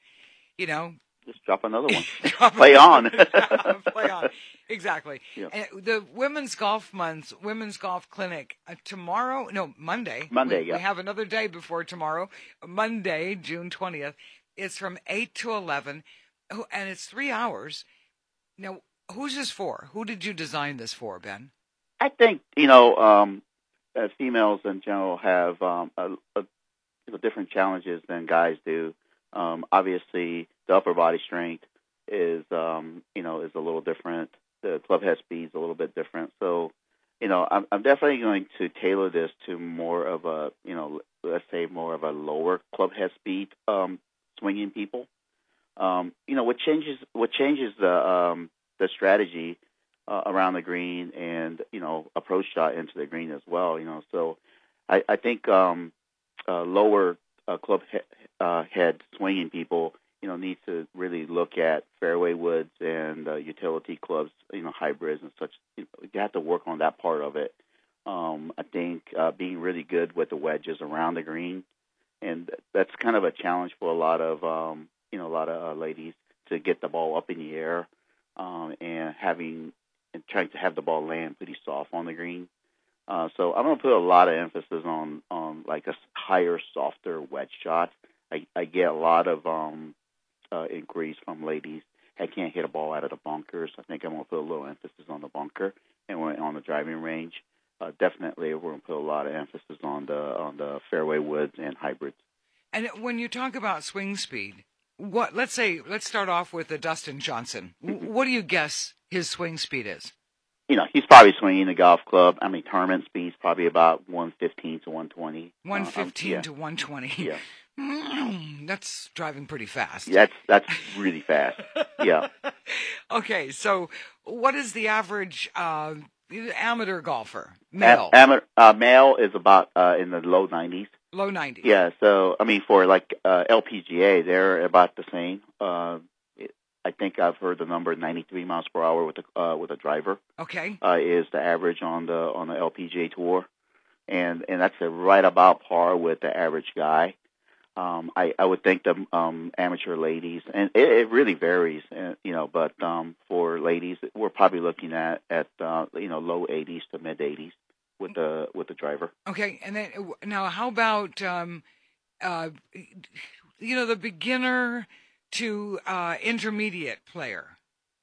[SPEAKER 8] just drop another one.
[SPEAKER 2] Play
[SPEAKER 8] on.
[SPEAKER 2] Play on. Exactly.
[SPEAKER 8] Yeah.
[SPEAKER 2] And the Women's Golf Clinic, Monday.
[SPEAKER 8] Monday,
[SPEAKER 2] We have another day before tomorrow. Monday, June 20th. It's from 8 to 11, and it's 3 hours. Now, who's this for? Who did you design this for, Ben?
[SPEAKER 8] I think, females in general have different challenges than guys do. Obviously, the upper body strength is a little different. The club head speed is a little bit different. So, I'm definitely going to tailor this to more of a, let's say more of a lower club head speed swinging people. What changes the strategy around the green and approach shot into the green as well. So I think lower club head swinging people need to really look at fairway woods and utility clubs, hybrids and such. You have to work on that part of it. I think being really good with the wedges around the green, and that's kind of a challenge for a lot of ladies to get the ball up in the air and trying to have the ball land pretty soft on the green. So I'm going to put a lot of emphasis on like a higher, softer wedge shot. I get a lot of inquiries from ladies. I can't hit a ball out of the bunkers. I think I'm going to put a little emphasis on the bunker and on the driving range. Definitely, we're going to put a lot of emphasis on the fairway woods and hybrids.
[SPEAKER 2] And when you talk about swing speed, let's start off with Dustin Johnson. What do you guess his swing speed is?
[SPEAKER 8] He's probably swinging the golf club. I mean, tournament speed's probably about 115 to 120.
[SPEAKER 2] 115 to 120.
[SPEAKER 8] Yeah.
[SPEAKER 2] That's driving pretty fast.
[SPEAKER 8] That's really fast. Yeah.
[SPEAKER 2] Okay, so what is the average amateur golfer, male?
[SPEAKER 8] Male is about in the low 90s.
[SPEAKER 2] Low 90s.
[SPEAKER 8] Yeah, so, I mean, for like LPGA, they're about the same. I think I've heard the number 93 miles per hour with a driver.
[SPEAKER 2] Okay.
[SPEAKER 8] Is the average on the LPGA tour, and that's right about par with the average guy. I would think the amateur ladies, and it really varies, but for ladies, we're probably looking at low 80s to mid 80s with the driver.
[SPEAKER 2] Okay, and then now how about the beginner to intermediate player?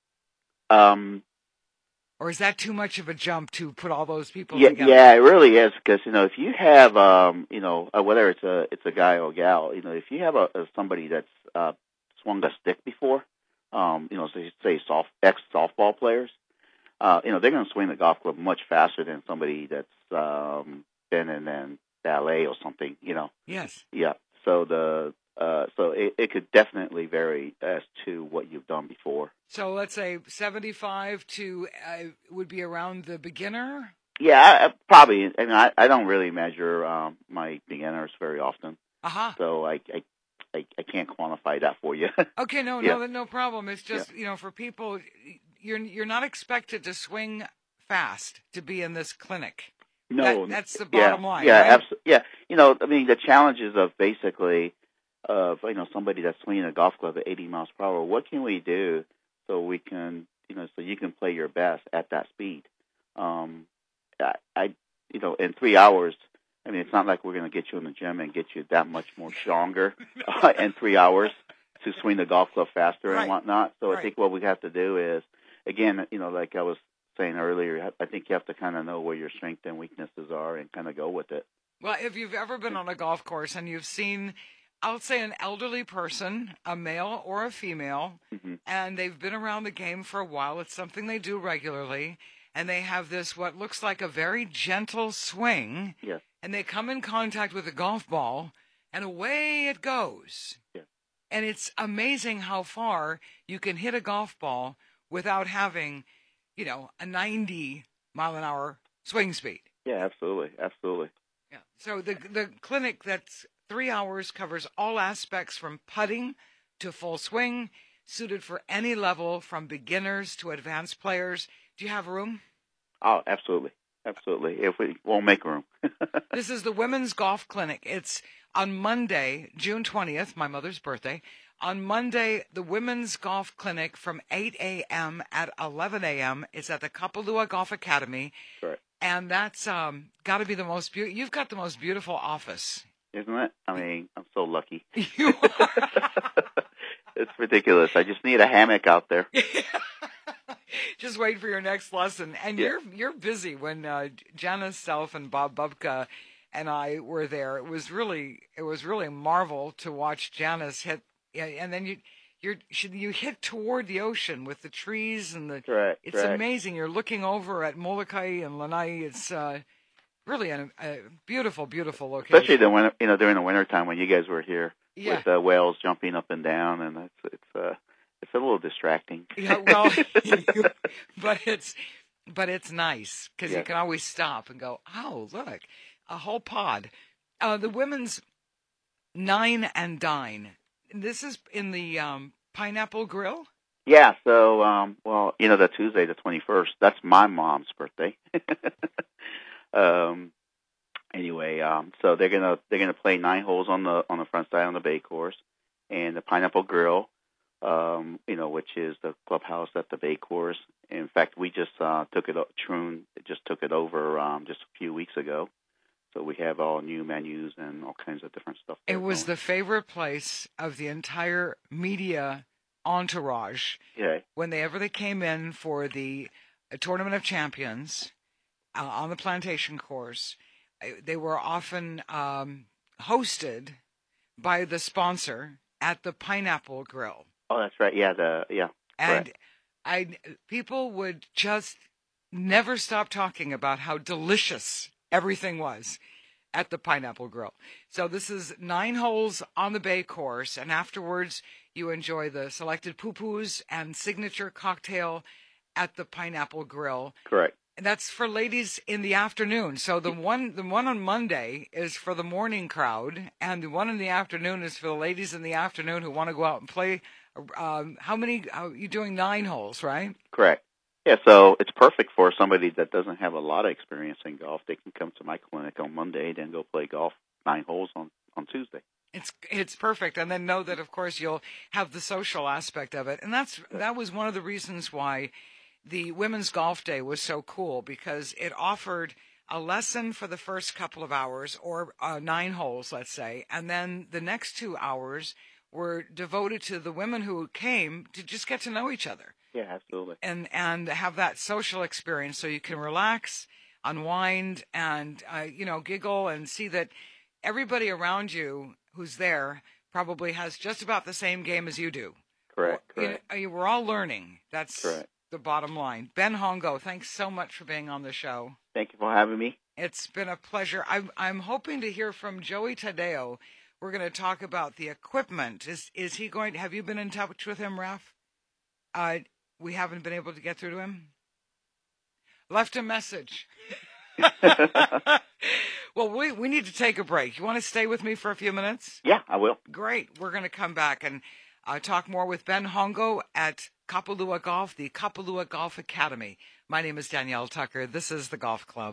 [SPEAKER 2] Or is that too much of a jump to put all those people together?
[SPEAKER 8] Yeah, it really is, because if you have whether it's a guy or a gal, if you have somebody that's swung a stick before, say ex softball players, they're going to swing the golf club much faster than somebody that's been in ballet or something.
[SPEAKER 2] Yes.
[SPEAKER 8] Yeah. So it could definitely vary as to what you've done before.
[SPEAKER 2] So let's say 75 to would be around the beginner?
[SPEAKER 8] Yeah, probably. I mean, I don't really measure my beginners very often.
[SPEAKER 2] Uh-huh.
[SPEAKER 8] So I can't quantify that for you.
[SPEAKER 2] Okay, no problem. It's just, for people, you're not expected to swing fast to be in this clinic.
[SPEAKER 8] No.
[SPEAKER 2] That's the bottom line.
[SPEAKER 8] Yeah,
[SPEAKER 2] right?
[SPEAKER 8] absolutely. Yeah. I mean, the challenges of basically somebody that's swinging a golf club at 80 miles per hour, what can we do so we can, so you can play your best at that speed? In 3 hours, I mean, it's not like we're going to get you in the gym and get you that much more stronger in 3 hours to swing the golf club faster and whatnot. So I think what we have to do is, again, like I was saying earlier, I think you have to kind of know where your strengths and weaknesses are and kind of go with it.
[SPEAKER 2] Well, if you've ever been on a golf course and you've seen, I'll say, an elderly person, a male or a female, and they've been around the game for a while, it's something they do regularly, and they have this what looks like a very gentle swing,
[SPEAKER 8] yes,
[SPEAKER 2] and they come in contact with a golf ball, and away it goes.
[SPEAKER 8] yes.
[SPEAKER 2] And it's amazing how far you can hit a golf ball without having, a 90-mile-an-hour swing speed.
[SPEAKER 8] Yeah, absolutely.
[SPEAKER 2] Yeah. So the clinic that's 3 hours covers all aspects from putting to full swing, suited for any level from beginners to advanced players. Do you have room?
[SPEAKER 8] Oh, absolutely. If we won't make room.
[SPEAKER 2] This is the Women's Golf Clinic. It's on Monday, June 20th, my mother's birthday. On Monday, the Women's Golf Clinic from 8 a.m. at 11 a.m. It's at the Kapalua Golf Academy.
[SPEAKER 8] Correct.
[SPEAKER 2] And that's got to be the most beautiful. You've got the most beautiful office.
[SPEAKER 8] Isn't it? I mean, I'm so lucky.
[SPEAKER 2] You are.
[SPEAKER 8] It's ridiculous. I just need a hammock out there.
[SPEAKER 2] Just wait for your next lesson. And you're busy. When Janice Self and Bob Bubka and I were there, it was really a marvel to watch Janice hit. And then you hit toward the ocean with the trees and the.
[SPEAKER 8] Correct.
[SPEAKER 2] It's amazing. You're looking over at Molokai and Lanai. It's really a beautiful, beautiful location.
[SPEAKER 8] Especially during the wintertime when you guys were here with whales jumping up and down, and it's a little distracting.
[SPEAKER 2] Yeah, well, but it's nice because you can always stop and go, oh, look, a whole pod. The women's Nine and Dine. This is in the Pineapple Grill?
[SPEAKER 8] Yeah, so, the Tuesday, the 21st, that's my mom's birthday. So they're gonna play 9 holes on the front side on the bay course, and the Pineapple Grill, which is the clubhouse at the bay course. In fact, we just Troon just took it over just a few weeks ago. So we have all new menus and all kinds of different stuff.
[SPEAKER 2] It was the favorite place of the entire media entourage.
[SPEAKER 8] Yeah.
[SPEAKER 2] Whenever they came in for the Tournament of Champions on the plantation course, they were often hosted by the sponsor at the Pineapple Grill.
[SPEAKER 8] Oh, that's right. Yeah,
[SPEAKER 2] And people would just never stop talking about how delicious everything was at the Pineapple Grill. So this is 9 holes on the bay course, and afterwards you enjoy the selected poo-poos and signature cocktail at the Pineapple Grill.
[SPEAKER 8] Correct.
[SPEAKER 2] And that's for ladies in the afternoon. So the one on Monday is for the morning crowd, and the one in the afternoon is for the ladies in the afternoon who want to go out and play. How many? You're doing 9 holes, right?
[SPEAKER 8] Correct. Yeah, so it's perfect for somebody that doesn't have a lot of experience in golf. They can come to my clinic on Monday, then go play golf 9 holes on Tuesday.
[SPEAKER 2] It's perfect, and then know that of course you'll have the social aspect of it, and that was one of the reasons why the Women's Golf Day was so cool, because it offered a lesson for the first couple of hours, or 9 holes, let's say, and then the next 2 hours were devoted to the women who came to just get to know each other.
[SPEAKER 8] Yeah, absolutely.
[SPEAKER 2] And have that social experience so you can relax, unwind, and, giggle and see that everybody around you who's there probably has just about the same game as you do.
[SPEAKER 8] Correct.
[SPEAKER 2] We're all learning. That's
[SPEAKER 8] correct.
[SPEAKER 2] The bottom line. Ben Hongo, thanks so much for being on the show.
[SPEAKER 8] Thank you for having me.
[SPEAKER 2] It's been a pleasure. I'm hoping to hear from Joey Tadeo. We're going to talk about the equipment. Is he going? Have you been in touch with him, Raf? We haven't been able to get through to him. Left a message. Well, we need to take a break. You want to stay with me for a few minutes?
[SPEAKER 8] Yeah, I will.
[SPEAKER 2] Great. We're going to come back and talk more with Ben Hongo at Kapalua Golf, the Kapalua Golf Academy. My name is Danielle Tucker. This is the Golf Club.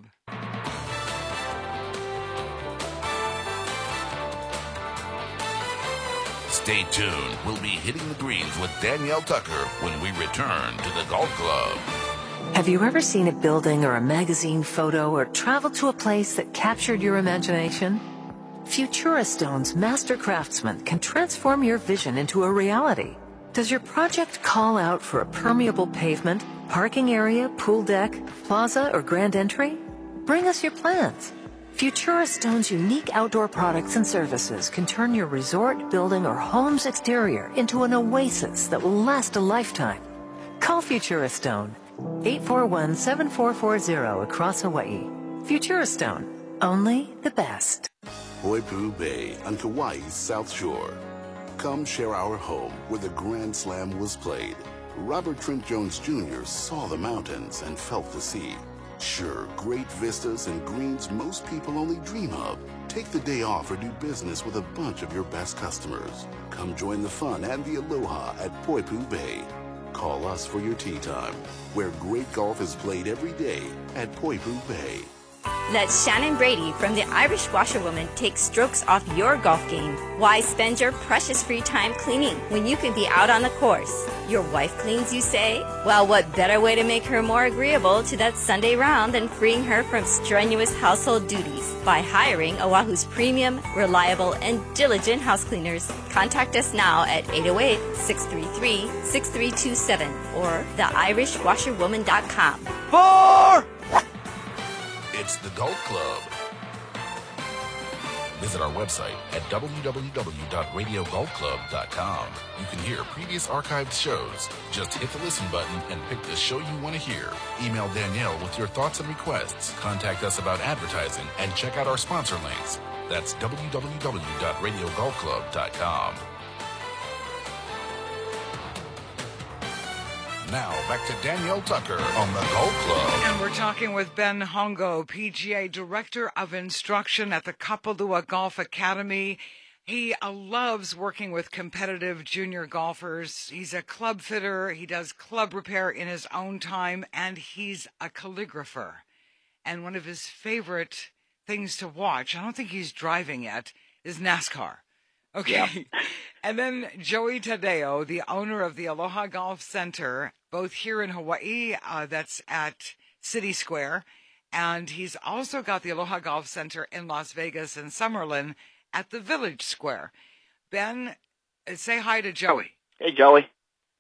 [SPEAKER 1] Stay tuned. We'll be hitting the greens with Danielle Tucker when we return to the Golf Club.
[SPEAKER 5] Have you ever seen a building or a magazine photo or traveled to a place that captured your imagination? Futura Stone's master craftsmen can transform your vision into a reality. Does your project call out for a permeable pavement, parking area, pool deck, plaza, or grand entry? Bring us your plans. Futura Stone's unique outdoor products and services can turn your resort, building, or home's exterior into an oasis that will last a lifetime. Call Futura Stone, 841-7440 across Hawaii. Futura Stone, only the best.
[SPEAKER 1] Poipu Bay on Kauai's South Shore. Come share our home where the Grand Slam was played. Robert Trent Jones Jr. saw the mountains and felt the sea. Sure, great vistas and greens most people only dream of. Take the day off or do business with a bunch of your best customers. Come join the fun and the aloha at Poipu Bay. Call us for your tee time, where great golf is played every day at Poipu Bay.
[SPEAKER 9] Let Shannon Brady from the Irish Washerwoman take strokes off your golf game. Why spend your precious free time cleaning when you can be out on the course? Your wife cleans, you say? Well, what better way to make her more agreeable to that Sunday round than freeing her from strenuous household duties by hiring Oahu's premium, reliable, and diligent house cleaners. Contact us now at 808-633-6327 or theirishwasherwoman.com.
[SPEAKER 1] 4! It's the Golf Club. Visit our website at www.radiogolfclub.com. You can hear previous archived shows. Just hit the listen button and pick the show you want to hear. Email Danielle with your thoughts and requests. Contact us about advertising and check out our sponsor links. That's www.radiogolfclub.com. Now, back to Danielle Tucker on the Golf Club.
[SPEAKER 2] And we're talking with Ben Hongo, PGA Director of Instruction at the Kapalua Golf Academy. He loves working with competitive junior golfers. He's a club fitter. He does club repair in his own time, and he's a calligrapher. And one of his favorite things to watch, I don't think he's driving yet, is NASCAR. Okay. Yep. And then Joey Tadeo, the owner of the Aloha Golf Center, both here in Hawaii, that's at City Square, and he's also got the Aloha Golf Center in Las Vegas and Summerlin at the Village Square. Ben, say hi to Joey.
[SPEAKER 10] Hey, Joey.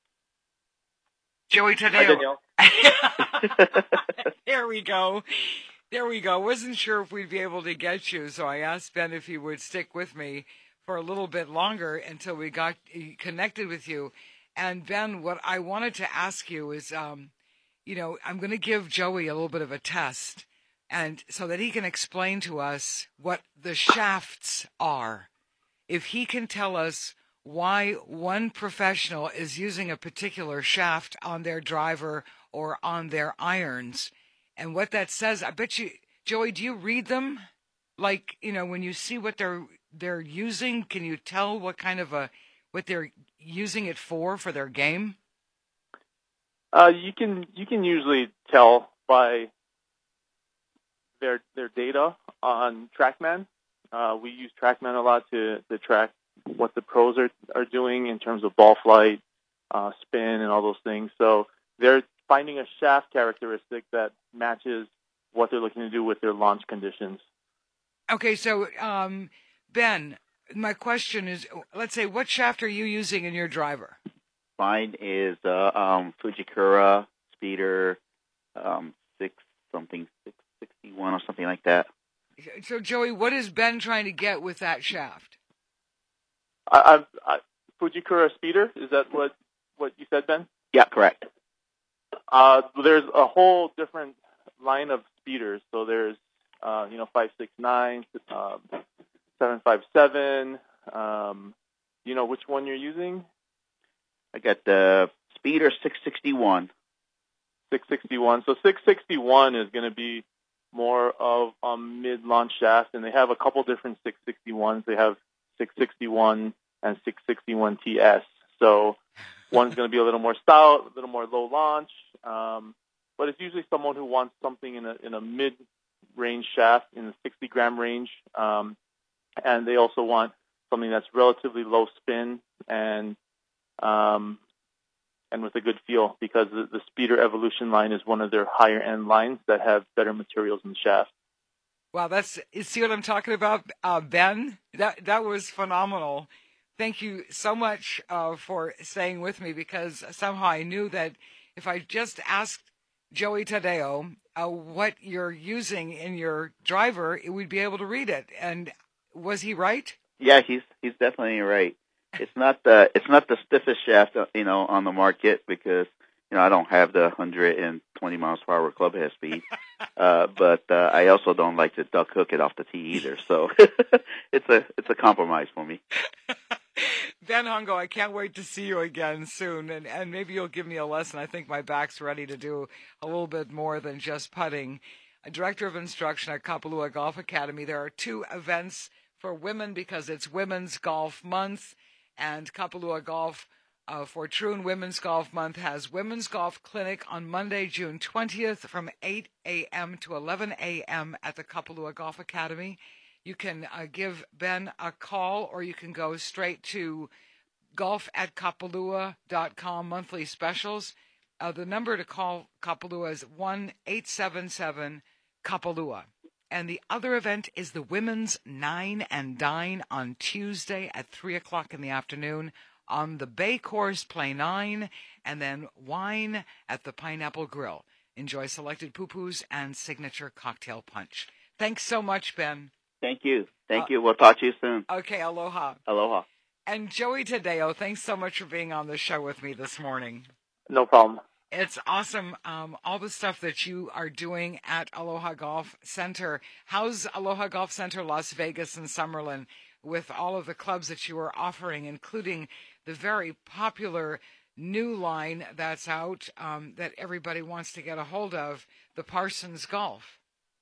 [SPEAKER 2] Joey Tadeo.
[SPEAKER 10] Hi,
[SPEAKER 2] There we go. There we go. Wasn't sure if we'd be able to get you, so I asked Ben if he would stick with me for a little bit longer until we got connected with you. And Ben, what I wanted to ask you is, I'm going to give Joey a little bit of a test, and so that he can explain to us what the shafts are. If he can tell us why one professional is using a particular shaft on their driver or on their irons, and what that says, I bet you, Joey, do you read them? Like, when you see what they're using, can you tell what kind of what they're using it for their game?
[SPEAKER 10] You can usually tell by their data on TrackMan. We use TrackMan a lot to track what the pros are doing in terms of ball flight, spin, and all those things. So they're finding a shaft characteristic that matches what they're looking to do with their launch conditions.
[SPEAKER 2] Okay, so Ben, my question is, let's say, what shaft are you using in your driver?
[SPEAKER 8] Mine is Fujikura Speeder 661 or something like that.
[SPEAKER 2] So, Joey, what is Ben trying to get with that shaft?
[SPEAKER 10] Fujikura Speeder, is that what you said, Ben?
[SPEAKER 8] Yeah, correct.
[SPEAKER 10] There's a whole different line of speeders. So there's 569, 757. You know which one you're using?
[SPEAKER 8] I got the Speeder 661.
[SPEAKER 10] 661. So 661 is going to be more of a mid-launch shaft, and they have a couple different 661s. They have 661 and 661 TS. So one's going to be a little more stout, a little more low launch, but it's usually someone who wants something in a mid-range shaft in the 60-gram range, and they also want something that's relatively low spin and with a good feel, because the Speeder Evolution line is one of their higher-end lines that have better materials in the shaft.
[SPEAKER 2] Wow, see what I'm talking about, Ben? That was phenomenal. Thank you so much for staying with me, because somehow I knew that if I just asked Joey Tadeo what you're using in your driver, it would be able to read it. And was he right?
[SPEAKER 8] Yeah, he's definitely right. It's not the stiffest shaft, on the market, because I don't have the 120 miles per hour clubhead speed. But I also don't like to duck hook it off the tee either. So it's a compromise for me.
[SPEAKER 2] Ben Hongo, I can't wait to see you again soon, and maybe you'll give me a lesson. I think my back's ready to do a little bit more than just putting. A director of instruction at Kapalua Golf Academy. There are 2 events for women because it's Women's Golf Month, and Kapalua Golf for Troon Women's Golf Month has Women's Golf Clinic on Monday, June 20th from 8 a.m. to 11 a.m. at the Kapalua Golf Academy. You can give Ben a call, or you can go straight to golf@kapalua.com monthly specials. The number to call Kapalua is 1-877-KAPALUA. And the other event is the Women's Nine and Dine on Tuesday at 3 o'clock in the afternoon on the Bay Course, Play 9, and then wine at the Pineapple Grill. Enjoy selected poo-poos and signature cocktail punch. Thanks so much, Ben.
[SPEAKER 8] Thank you. Thank you. We'll talk to you soon.
[SPEAKER 2] Okay, aloha.
[SPEAKER 8] Aloha.
[SPEAKER 2] And Joey Tadeo, thanks so much for being on the show with me this morning.
[SPEAKER 10] No problem.
[SPEAKER 2] It's awesome, all the stuff that you are doing at Aloha Golf Center. How's Aloha Golf Center Las Vegas and Summerlin with all of the clubs that you are offering, including the very popular new line that's out that everybody wants to get a hold of, the Parsons Golf?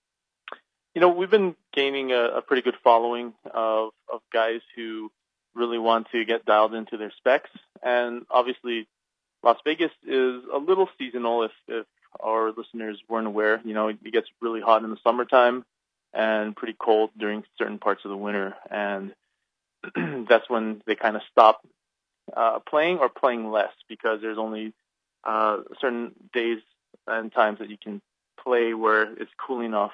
[SPEAKER 10] We've been gaining a pretty good following of guys who really want to get dialed into their specs. And obviously, Las Vegas is a little seasonal if our listeners weren't aware. It gets really hot in the summertime and pretty cold during certain parts of the winter. And that's when they kind of stop playing or playing less, because there's only certain days and times that you can play where it's cool enough.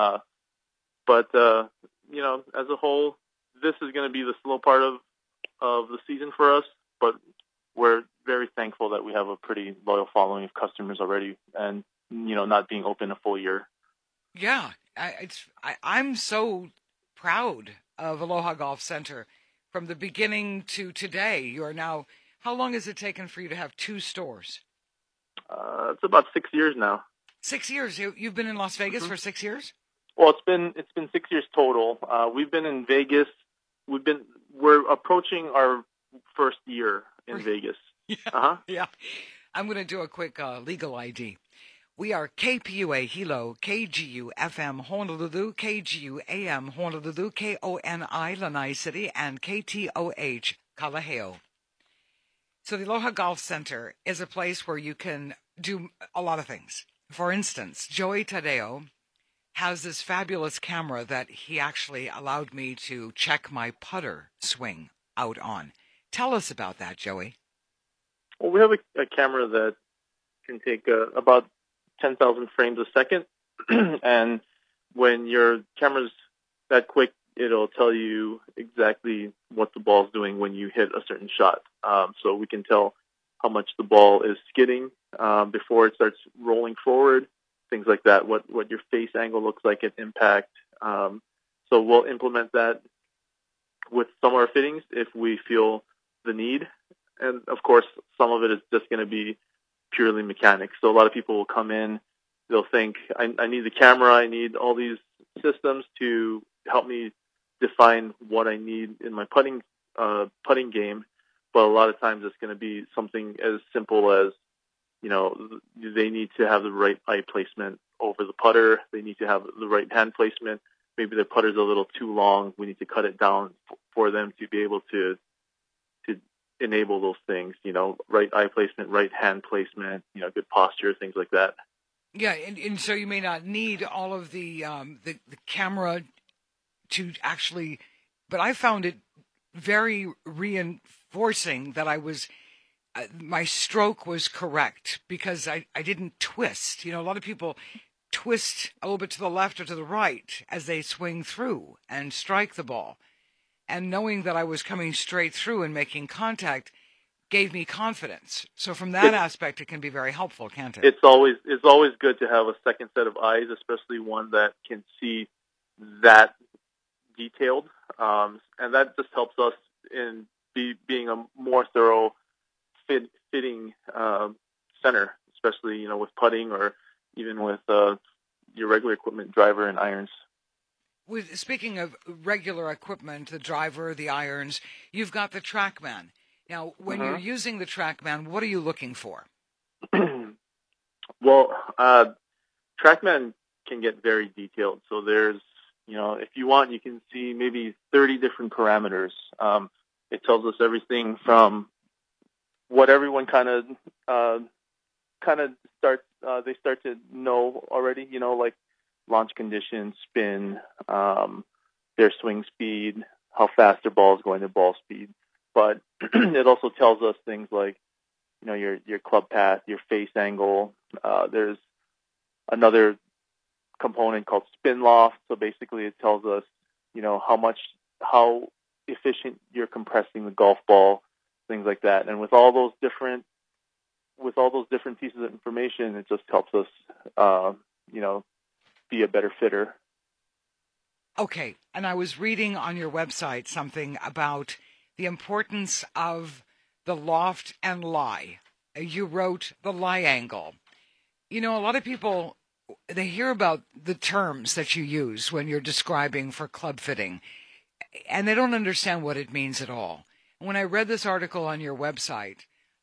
[SPEAKER 10] But as a whole, this is going to be the slow part of the season for us, but we're very thankful that we have a pretty loyal following of customers already, and, not being open a full year.
[SPEAKER 2] Yeah, I'm so proud of Aloha Golf Center. From the beginning to today, you are now, how long has it taken for you to have 2 stores?
[SPEAKER 10] It's about 6 years now.
[SPEAKER 2] 6 years? You've been in Las Vegas for 6 years?
[SPEAKER 10] Well, it's been 6 years total. We've been in Vegas. We're approaching our first year in Vegas.
[SPEAKER 2] Yeah. Yeah. I'm going to do a quick legal ID. We are KPUA Hilo, KGU FM Honolulu, KGU AM Honolulu, KONI Lanai City, and KTOH Kalaheo. So the Aloha Golf Center is a place where you can do a lot of things. For instance, Joey Tadeo has this fabulous camera that he actually allowed me to check my putter swing out on. Tell us about that, Joey.
[SPEAKER 10] Well, we have a camera that can take about 10,000 frames a second. And when your camera's that quick, it'll tell you exactly what the ball's doing when you hit a certain shot. So we can tell how much the ball is skidding before it starts rolling forward, things like that, what your face angle looks like at impact. So we'll implement that with some of our fittings if we feel the need. And, of course, some of it is just going to be purely mechanics. So a lot of people will come in, they'll think, I need the camera, I need all these systems to help me define what I need in my putting game. But a lot of times it's going to be something as simple as, they need to have the right eye placement over the putter. They need to have the right hand placement. Maybe their putter's a little too long. We need to cut it down for them to be able to enable those things, right eye placement, right hand placement, good posture, things like that.
[SPEAKER 2] Yeah, and so you may not need all of the camera to actually, but I found it very reinforcing that my stroke was correct because I didn't twist. A lot of people twist a little bit to the left or to the right as they swing through and strike the ball. And knowing that I was coming straight through and making contact gave me confidence. So from that aspect, it can be very helpful, can't it?
[SPEAKER 10] It's always good to have a second set of eyes, especially one that can see that detailed. And that just helps us in being a more thorough fitting center, especially, with putting or even with your regular equipment, driver and irons.
[SPEAKER 2] Speaking of regular equipment, the driver, the irons, you've got the TrackMan. Now, when you're using the TrackMan, what are you looking for?
[SPEAKER 10] Well, TrackMan can get very detailed. So there's, if you want, you can see maybe 30 different parameters. It tells us everything from what everyone kind of starts, they start to know already, like launch condition, spin, their swing speed, how fast their ball is going, their ball speed. But it also tells us things like, your club path, your face angle. There's another component called spin loft. So basically it tells us, how efficient you're compressing the golf ball, things like that. And with all those different pieces of information, it just helps us, be a better fitter.
[SPEAKER 2] Okay, and I was reading on your website something about the importance of the loft and lie. You wrote the lie angle. A lot of people, they hear about the terms that you use when you're describing for club fitting, and they don't understand what it means at all. When I read this article on your website,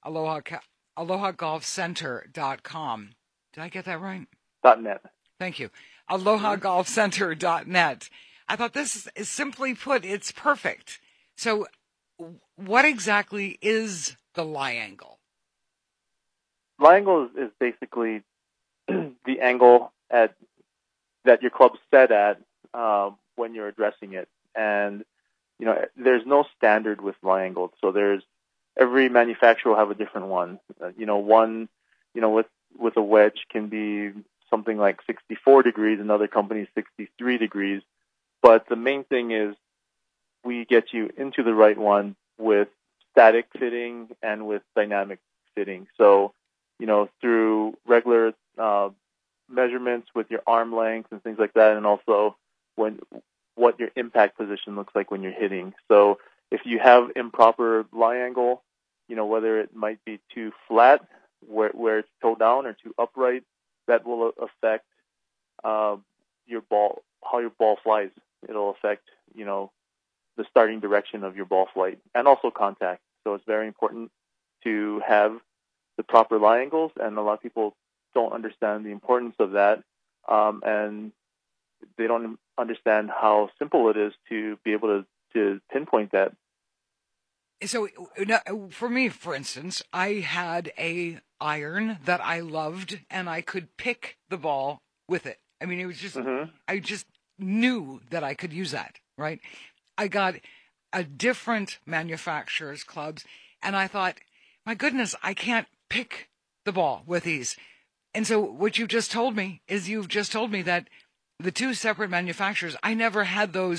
[SPEAKER 2] AlohaGolfCenter.com, did I get that right?
[SPEAKER 10] .net.
[SPEAKER 2] Thank you. AlohaGolfCenter.net. I thought this is simply put, it's perfect. So what exactly is the lie angle?
[SPEAKER 10] Lie angle is basically the angle that your club's set at when you're addressing it. And, there's no standard with lie angle. So every manufacturer will have a different one. One, with a wedge can be something like 64 degrees, another company 63 degrees. But the main thing is we get you into the right one with static fitting and with dynamic fitting. So, through regular measurements with your arm length and things like that, and also what your impact position looks like when you're hitting. So if you have improper lie angle, whether it might be too flat, where it's toe down, or too upright, that will affect your ball, how your ball flies. It'll affect, the starting direction of your ball flight, and also contact. So it's very important to have the proper lie angles, and a lot of people don't understand the importance of that, and they don't understand how simple it is to be able to pinpoint that.
[SPEAKER 2] So for me, for instance, I had a iron that I loved, and I could pick the ball with it. I mean, it was just, I just knew that I could use that, right? I got a different manufacturer's clubs, and I thought, my goodness, I can't pick the ball with these. And so what you just told me is you've just told me that the two separate manufacturers, I never had those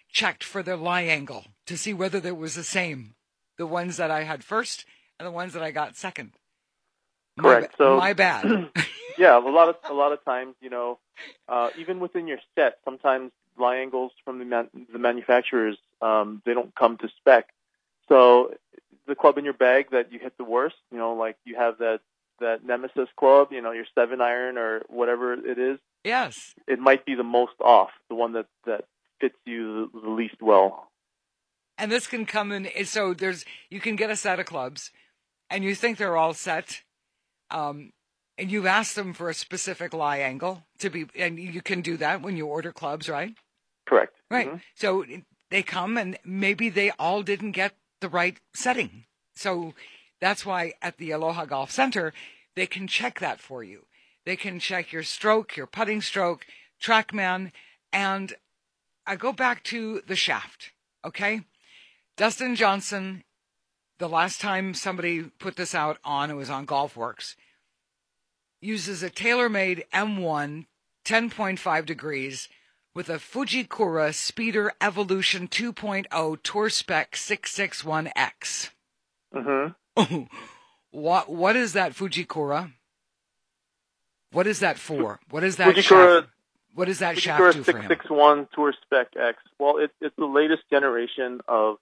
[SPEAKER 2] checked for their lie angle to see whether there was the same, the ones that I had first and the ones that I got second.
[SPEAKER 10] Correct.
[SPEAKER 2] My bad.
[SPEAKER 10] Yeah, a lot of times, even within your set, sometimes lie angles from the manufacturers, they don't come to spec. So the club in your bag that you hit the worst, like you have that Nemesis club, your 7-iron or whatever it is.
[SPEAKER 2] Yes.
[SPEAKER 10] It might be the most off, the one that fits you the least well.
[SPEAKER 2] And this can come in, so you can get a set of clubs, and you think they're all set, and you've asked them for a specific lie angle and you can do that when you order clubs, right?
[SPEAKER 10] Correct.
[SPEAKER 2] Right.
[SPEAKER 10] Mm-hmm.
[SPEAKER 2] So they come, and maybe they all didn't get the right setting. So that's why at the Aloha Golf Center, they can check that for you. They can check your stroke, your putting stroke, TrackMan, and I go back to the shaft, okay? Dustin Johnson, the last time somebody put this out on, it was on GolfWorks, uses a TaylorMade M1 10.5 degrees with a Fujikura Speeder Evolution 2.0 Tour Spec 661X.
[SPEAKER 10] Mm-hmm.
[SPEAKER 2] What is that Fujikura? What is that for? What is that
[SPEAKER 10] Fujikura,
[SPEAKER 2] shaft? What does that
[SPEAKER 10] Fujikura
[SPEAKER 2] shaft do for him?
[SPEAKER 10] 661 Tour Spec X. Well, it's the latest generation of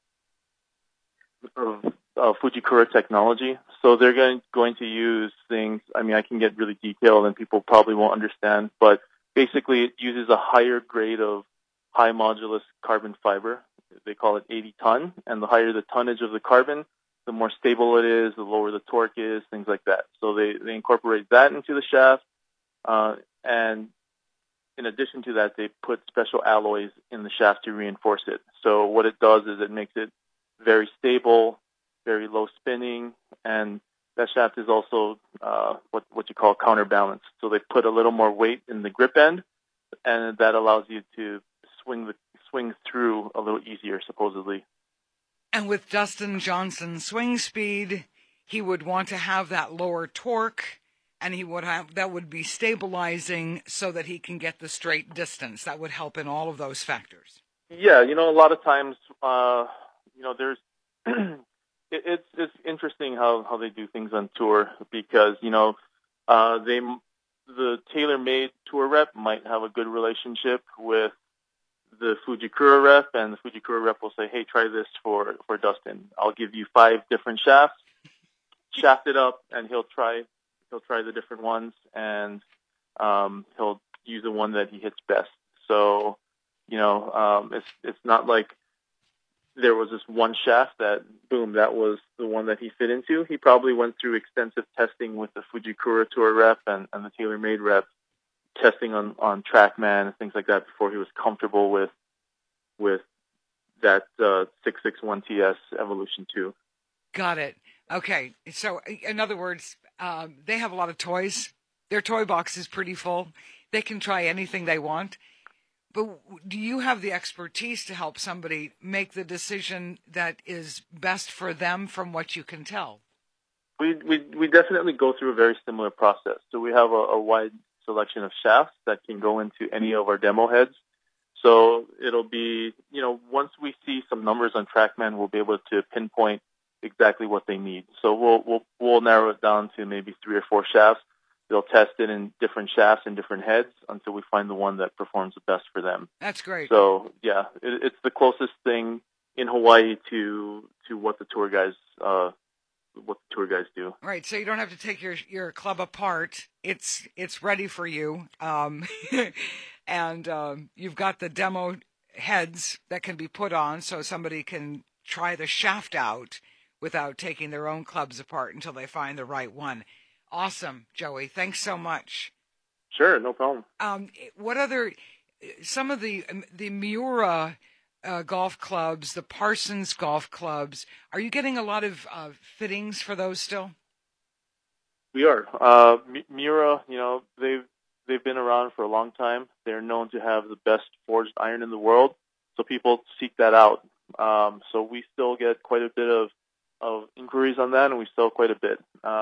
[SPEAKER 10] Fujikura technology. So they're going to use things. I mean, I can get really detailed, and people probably won't understand. But basically, it uses a higher grade of high modulus carbon fiber. They call it 80 ton, and the higher the tonnage of the carbon, the more stable it is, the lower the torque is, things like that. So they incorporate that into the shaft, and in addition to that, they put special alloys in the shaft to reinforce it. So what it does is it makes it very stable, very low spinning, and that shaft is also what you call counterbalance. So they put a little more weight in the grip end, and that allows you to swing through a little easier, supposedly.
[SPEAKER 2] And with Dustin Johnson's swing speed, he would want to have that lower torque, and that would be stabilizing so that he can get the straight distance. That would help in all of those factors.
[SPEAKER 10] Yeah, a lot of times, there's it's interesting how they do things on tour because the TaylorMade tour rep might have a good relationship with the Fujikura rep, and the Fujikura rep will say, "Hey, try this for Dustin. I'll give you 5 different shafts, shaft it up, and he'll try the different ones, and he'll use the one that he hits best." So, it's not like there was this one shaft that was the one that he fit into. He probably went through extensive testing with the Fujikura tour rep and the TaylorMade rep, testing on TrackMan and things like that before he was comfortable with that 661 TS Evolution 2.
[SPEAKER 2] Got it. Okay. So in other words, they have a lot of toys. Their toy box is pretty full. They can try anything they want. But do you have the expertise to help somebody make the decision that is best for them from what you can tell?
[SPEAKER 10] We definitely go through a very similar process. So we have a wide selection of shafts that can go into any of our demo heads. So it'll be, once we see some numbers on TrackMan, we'll be able to pinpoint exactly what they need. So we'll narrow it down to maybe 3 or 4 shafts. They'll test it in different shafts and different heads until we find the one that performs the best for them.
[SPEAKER 2] That's great.
[SPEAKER 10] So yeah, it's the closest thing in Hawaii to what the tour guys do.
[SPEAKER 2] Right. So you don't have to take your club apart. It's ready for you. And you've got the demo heads that can be put on so somebody can try the shaft out without taking their own clubs apart until they find the right one. Awesome, Joey. Thanks so much.
[SPEAKER 10] Sure, no problem.
[SPEAKER 2] What other, some of the Miura golf clubs, the Parsons golf clubs, are you getting a lot of fittings for those still?
[SPEAKER 10] We are. Miura, they've been around for a long time. They're known to have the best forged iron in the world, so people seek that out. So we still get quite a bit of inquiries on that, and we sell quite a bit.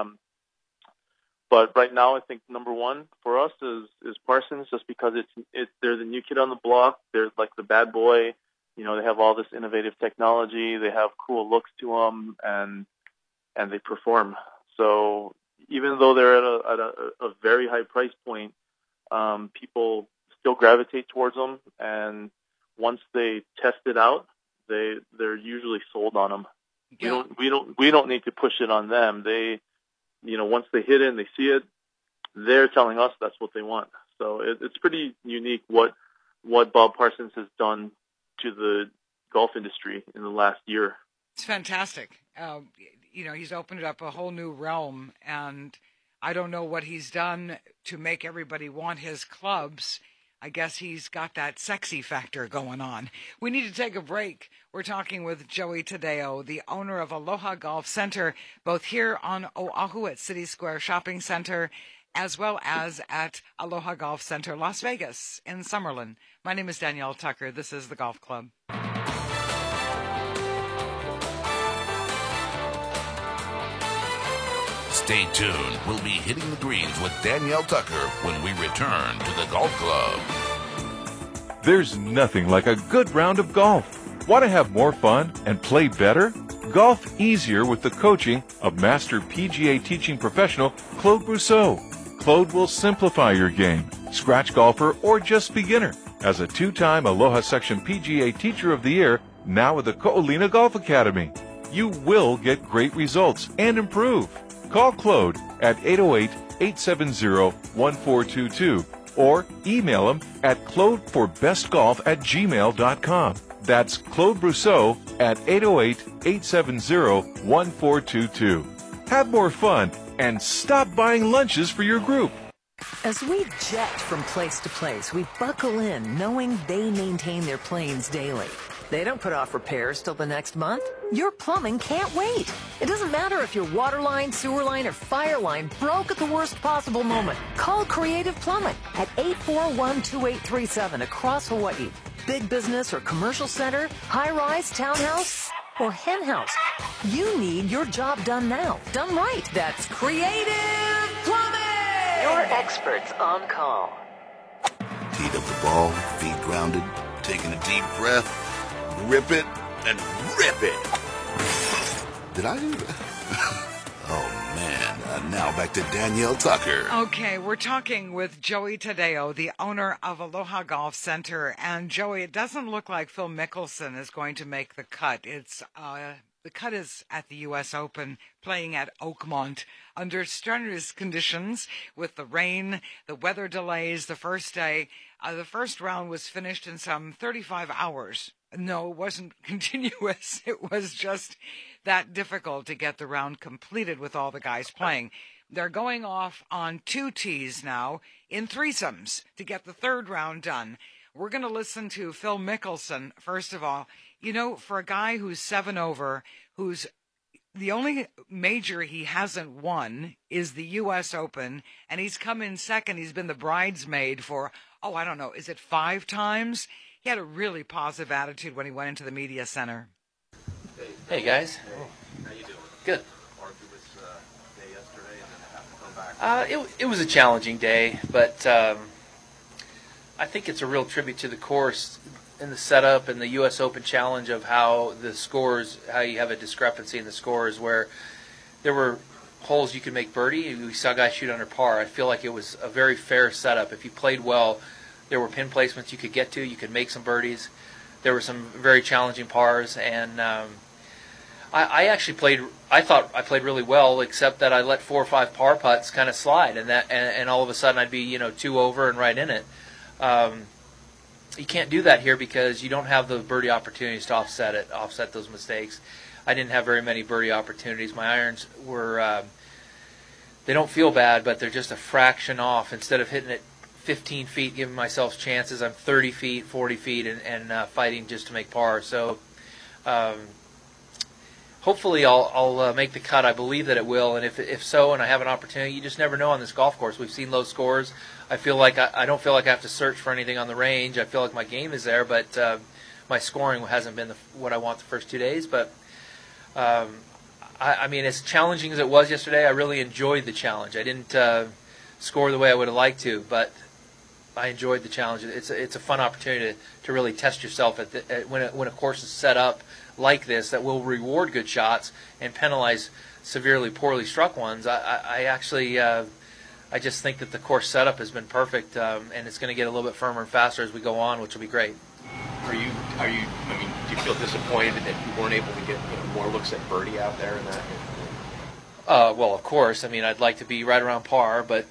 [SPEAKER 10] But right now, I think number one for us is Parsons, just because they're the new kid on the block. They're like the bad boy. they have all this innovative technology. They have cool looks to them, and they perform. So even though they're at a very high price point, people still gravitate towards them. And once they test it out, they're usually sold on them.
[SPEAKER 2] Yeah.
[SPEAKER 10] We don't need to push it on them. They, once they hit it and they see it, they're telling us that's what they want. So it's pretty unique what Bob Parsons has done to the golf industry in the last year.
[SPEAKER 2] It's fantastic. He's opened up a whole new realm, and I don't know what he's done to make everybody want his clubs. I guess he's got that sexy factor going on. We need to take a break. We're talking with Joey Tadeo, the owner of Aloha Golf Center, both here on Oahu at City Square Shopping Center, as well as at Aloha Golf Center, Las Vegas in Summerlin. My name is Danielle Tucker. This is the Golf Club.
[SPEAKER 1] Stay tuned. We'll be hitting the greens with Danielle Tucker when we return to the Golf Club.
[SPEAKER 7] There's nothing like a good round of golf. Want to have more fun and play better? Golf easier with the coaching of Master PGA teaching professional Claude Brousseau. Claude will simplify your game, scratch golfer or just beginner. As a 2-time Aloha Section PGA Teacher of the Year, now with the Ko'olina Golf Academy. You will get great results and improve. Call Claude at 808-870-1422 or email him at claudeforbestgolf@gmail.com. That's Claude Brousseau at 808-870-1422. Have more fun and stop buying lunches for your group.
[SPEAKER 5] As we jet from place to place, we buckle in knowing they maintain their planes daily. They don't put off repairs till the next month. Your plumbing can't wait. It doesn't matter if your water line, sewer line, or fire line broke at the worst possible moment. Call Creative Plumbing at 841-2837 across Hawaii. Big business or commercial center, high-rise, townhouse, or hen house. You need your job done now. Done right. That's Creative Plumbing! Your experts on call.
[SPEAKER 1] Heat up the ball, feet grounded, taking a deep breath, grip it, and rip it. Did I do that? Oh, man. Now back to Danielle Tucker.
[SPEAKER 2] Okay, we're talking with Joey Tadeo, the owner of Aloha Golf Center. And, Joey, it doesn't look like Phil Mickelson is going to make the cut. The cut is at the U.S. Open, playing at Oakmont under strenuous conditions with the rain, the weather delays the first day. The first round was finished in some 35 hours. No, it wasn't continuous. It was just that difficult to get the round completed with all the guys playing. They're going off on 2 tees now in threesomes to get the third round done. We're going to listen to Phil Mickelson, first of all. For a guy who's 7 over, who's the only major he hasn't won is the U.S. Open, and he's come in second. He's been the bridesmaid for, I don't know, is it 5 times? He had a really positive attitude when he went into the media center.
[SPEAKER 11] Hey, guys.
[SPEAKER 12] Hey, how you doing?
[SPEAKER 11] Good.
[SPEAKER 12] Argue this day yesterday and then have to come back.
[SPEAKER 11] It was a challenging day, but I think it's a real tribute to the course in the setup and the U.S. Open Challenge of how the scores, how you have a discrepancy in the scores where there were holes you could make birdie. We saw guys shoot under par. I feel like it was a very fair setup. If you played well, there were pin placements you could get to. You could make some birdies. There were some very challenging pars, and I actually played. I thought I played really well, except that I let 4 or 5 par putts kind of slide, and all of a sudden I'd be 2 over and right in it. You can't do that here because you don't have the birdie opportunities to offset those mistakes. I didn't have very many birdie opportunities. My irons were they don't feel bad, but they're just a fraction off. Instead of hitting it 15 feet, giving myself chances, I'm 30 feet, 40 feet, and fighting just to make par. So hopefully I'll make the cut. I believe that it will, and if so, and I have an opportunity, you just never know on this golf course. We've seen low scores. I feel like I don't feel like I have to search for anything on the range. I feel like my game is there, but my scoring hasn't been what I want the first 2 days. But I mean, as challenging as it was yesterday, I really enjoyed the challenge. I didn't score the way I would have liked to, but I enjoyed the challenge. It's a fun opportunity to really test yourself when a course is set up like this that will reward good shots and penalize severely poorly struck ones. I actually I just think that the course setup has been perfect, and it's going to get a little bit firmer and faster as we go on, which will be great.
[SPEAKER 12] Are you? I mean, do you feel disappointed that you weren't able to get more looks at birdie out there in that?
[SPEAKER 11] Well, of course. I mean, I'd like to be right around par, but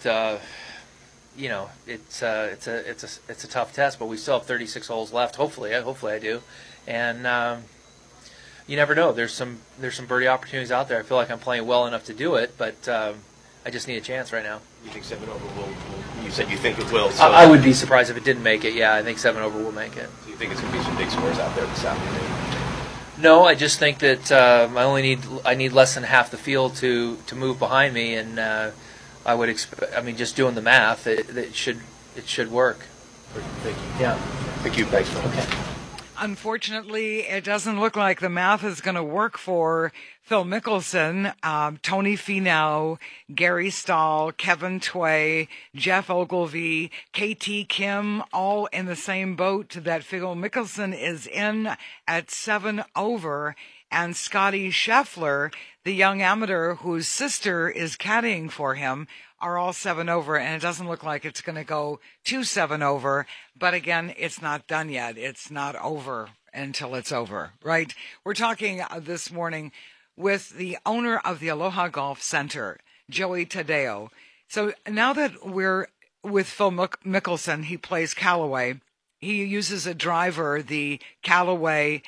[SPEAKER 11] it's a tough test. But we still have 36 holes left. Hopefully I do. And you never know. There's some birdie opportunities out there. I feel like I'm playing well enough to do it, but I just need a chance right now.
[SPEAKER 12] You think 7 over will? You said you think it will.
[SPEAKER 11] So I would be surprised if it didn't make it. Yeah, I think 7 over will make it.
[SPEAKER 12] Do you think it's going to be some big scores out there this afternoon?
[SPEAKER 11] No, I just think that I need less than half the field to move behind me, and I would expect. I mean, just doing the math, it should work.
[SPEAKER 12] Thank you.
[SPEAKER 11] Yeah.
[SPEAKER 12] Thank you. Thanks, man.
[SPEAKER 11] Okay.
[SPEAKER 2] Unfortunately, it doesn't look like the math is going to work for Phil Mickelson, Tony Finau, Gary Stahl, Kevin Tway, Jeff Ogilvy, KT Kim, all in the same boat that Phil Mickelson is in at 7 over. And Scotty Scheffler, the young amateur whose sister is caddying for him, are all 7 over, and it doesn't look like it's going to go to 7 over. But again, it's not done yet. It's not over until it's over, right? We're talking this morning with the owner of the Aloha Golf Center, Joey Tadeo. So now that we're with Phil Mickelson, he plays Callaway. He uses a driver, the Callaway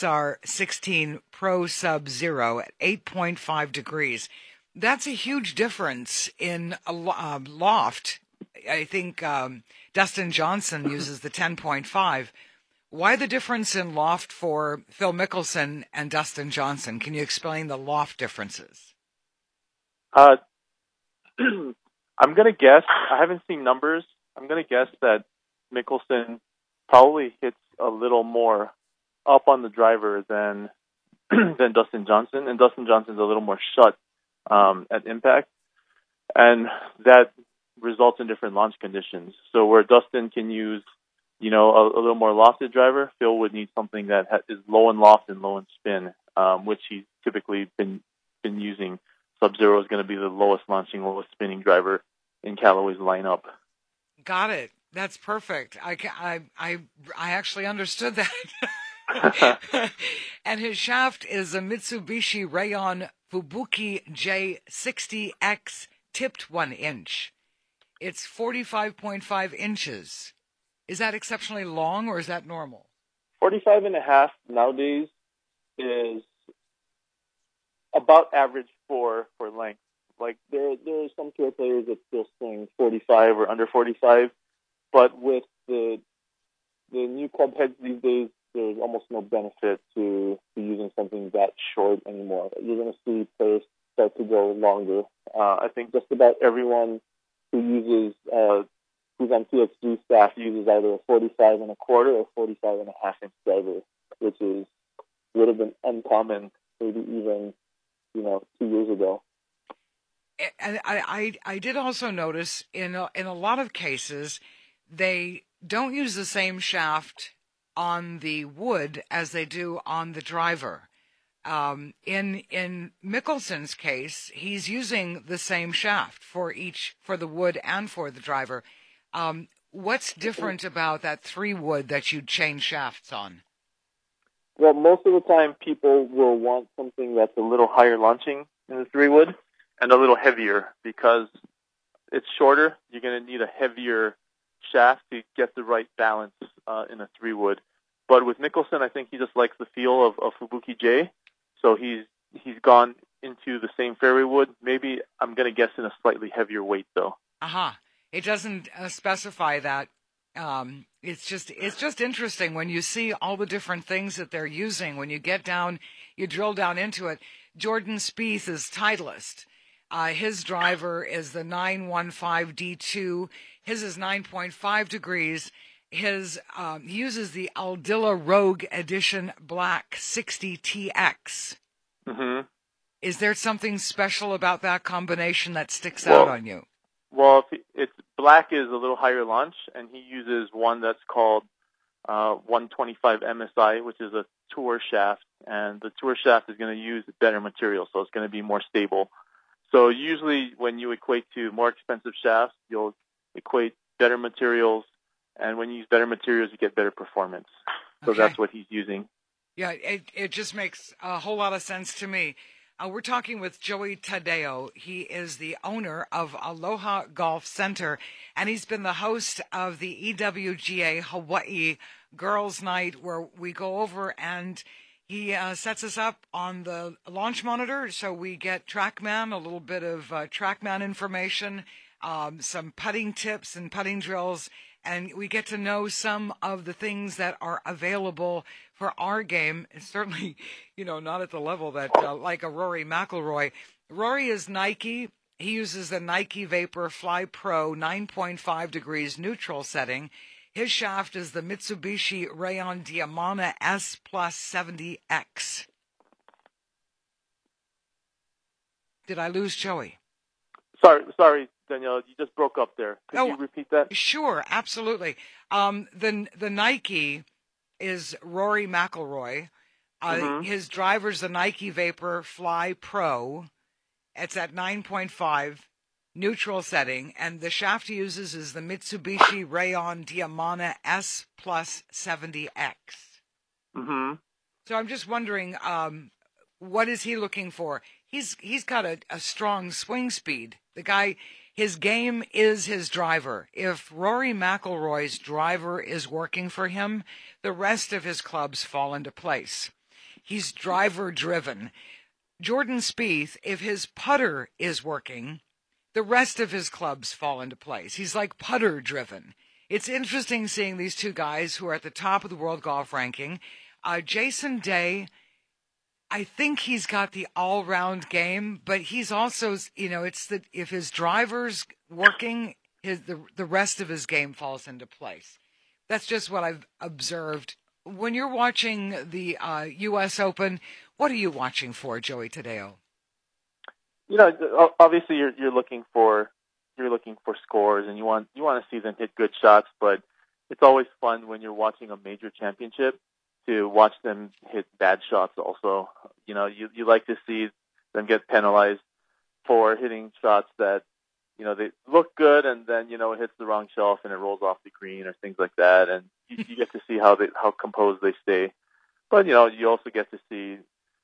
[SPEAKER 2] XR16 Pro Sub-Zero at 8.5 degrees. That's a huge difference in a loft. I think Dustin Johnson uses the 10.5. Why the difference in loft for Phil Mickelson and Dustin Johnson? Can you explain the loft differences?
[SPEAKER 10] I'm going to guess. I haven't seen numbers. I'm going to guess that Mickelson probably hits a little more up on the driver than Dustin Johnson, and Dustin Johnson's a little more shut at impact, and that results in different launch conditions. So where Dustin can use, a little more lofted driver, Phil would need something that is low in loft and low in spin, which he's typically been using. Sub-Zero is going to be the lowest launching, lowest spinning driver in Callaway's lineup.
[SPEAKER 2] Got it. That's perfect. I actually understood that. And his shaft is a Mitsubishi Rayon Fubuki J60X tipped 1 inch. It's 45.5 inches. Is that exceptionally long or is that normal?
[SPEAKER 10] 45.5 nowadays is about average for length. Like there are some tour players that still swing 45 or under 45, but with the new club heads these days, there's almost no benefit to using something that short anymore. You're going to see players start to go longer. I think just about everyone who uses who's on TXG staff uses either a 45.25 or 45.5 inch driver, which would have been uncommon maybe even 2 years ago.
[SPEAKER 2] And I did also notice in a lot of cases they don't use the same shaft on the wood as they do on the driver. In Mickelson's case, he's using the same shaft for the wood and for the driver. What's different about that 3 wood that you change shafts on?
[SPEAKER 10] Well, most of the time people will want something that's a little higher launching in the 3 wood and a little heavier because it's shorter. You're going to need a heavier shaft to get the right balance in a 3 wood. But with Mickelson, I think he just likes the feel of Fubuki J, so he's gone into the same fairway wood. Maybe I'm going to guess in a slightly heavier weight though.
[SPEAKER 2] It doesn't specify that. It's just interesting when you see all the different things that they're using. When you get down, you drill down into it. Jordan Spieth is Titleist. His driver is the 915 D2. His is 9.5 degrees. He uses the Aldila Rogue Edition Black 60 TX.
[SPEAKER 10] Mm-hmm.
[SPEAKER 2] Is there something special about that combination that sticks out on you?
[SPEAKER 10] Well, it's black is a little higher launch, and he uses one that's called 125 MSI, which is a tour shaft, and the tour shaft is going to use better material, so it's going to be more stable. So usually when you equate to more expensive shafts, you'll equate better materials, and when you use better materials, you get better performance. So that's what he's using.
[SPEAKER 2] Yeah, it just makes a whole lot of sense to me. We're talking with Joey Tadeo. He is the owner of Aloha Golf Center, and he's been the host of the EWGA Hawaii Girls Night, where we go over and he sets us up on the launch monitor, so we get TrackMan, a little bit of TrackMan information, some putting tips and putting drills, and we get to know some of the things that are available for our game. It's certainly, not at the level that like a Rory McIlroy. Rory is Nike. He uses the Nike Vapor Fly Pro 9.5 degrees neutral setting. His shaft is the Mitsubishi Rayon Diamana S Plus 70X. Did I lose Joey?
[SPEAKER 10] Sorry, Danielle, you just broke up there. Could you repeat that?
[SPEAKER 2] Sure, absolutely. The Nike is Rory McIlroy. His driver's the Nike Vapor Fly Pro. It's at 9.5 neutral setting, and the shaft he uses is the Mitsubishi Rayon Diamana S Plus 70X. So I'm just wondering, what is he looking for? He's got a strong swing speed. The guy, his game is his driver. If Rory McIlroy's driver is working for him, the rest of his clubs fall into place. He's driver driven. Jordan Spieth, if his putter is working, the rest of his clubs fall into place. He's like putter driven. It's interesting seeing these two guys who are at the top of the world golf ranking. Jason Day, I think he's got the all-round game, but he's also, if his driver's working, the rest of his game falls into place. That's just what I've observed. When you're watching the U.S. Open, what are you watching for, Joey Tadeo?
[SPEAKER 10] Obviously you're looking for scores, and you want to see them hit good shots, but it's always fun when you're watching a major championship to watch them hit bad shots also. You like to see them get penalized for hitting shots that, they look good, and then, it hits the wrong shelf and it rolls off the green or things like that. And you get to see how composed they stay. But, you also get to see,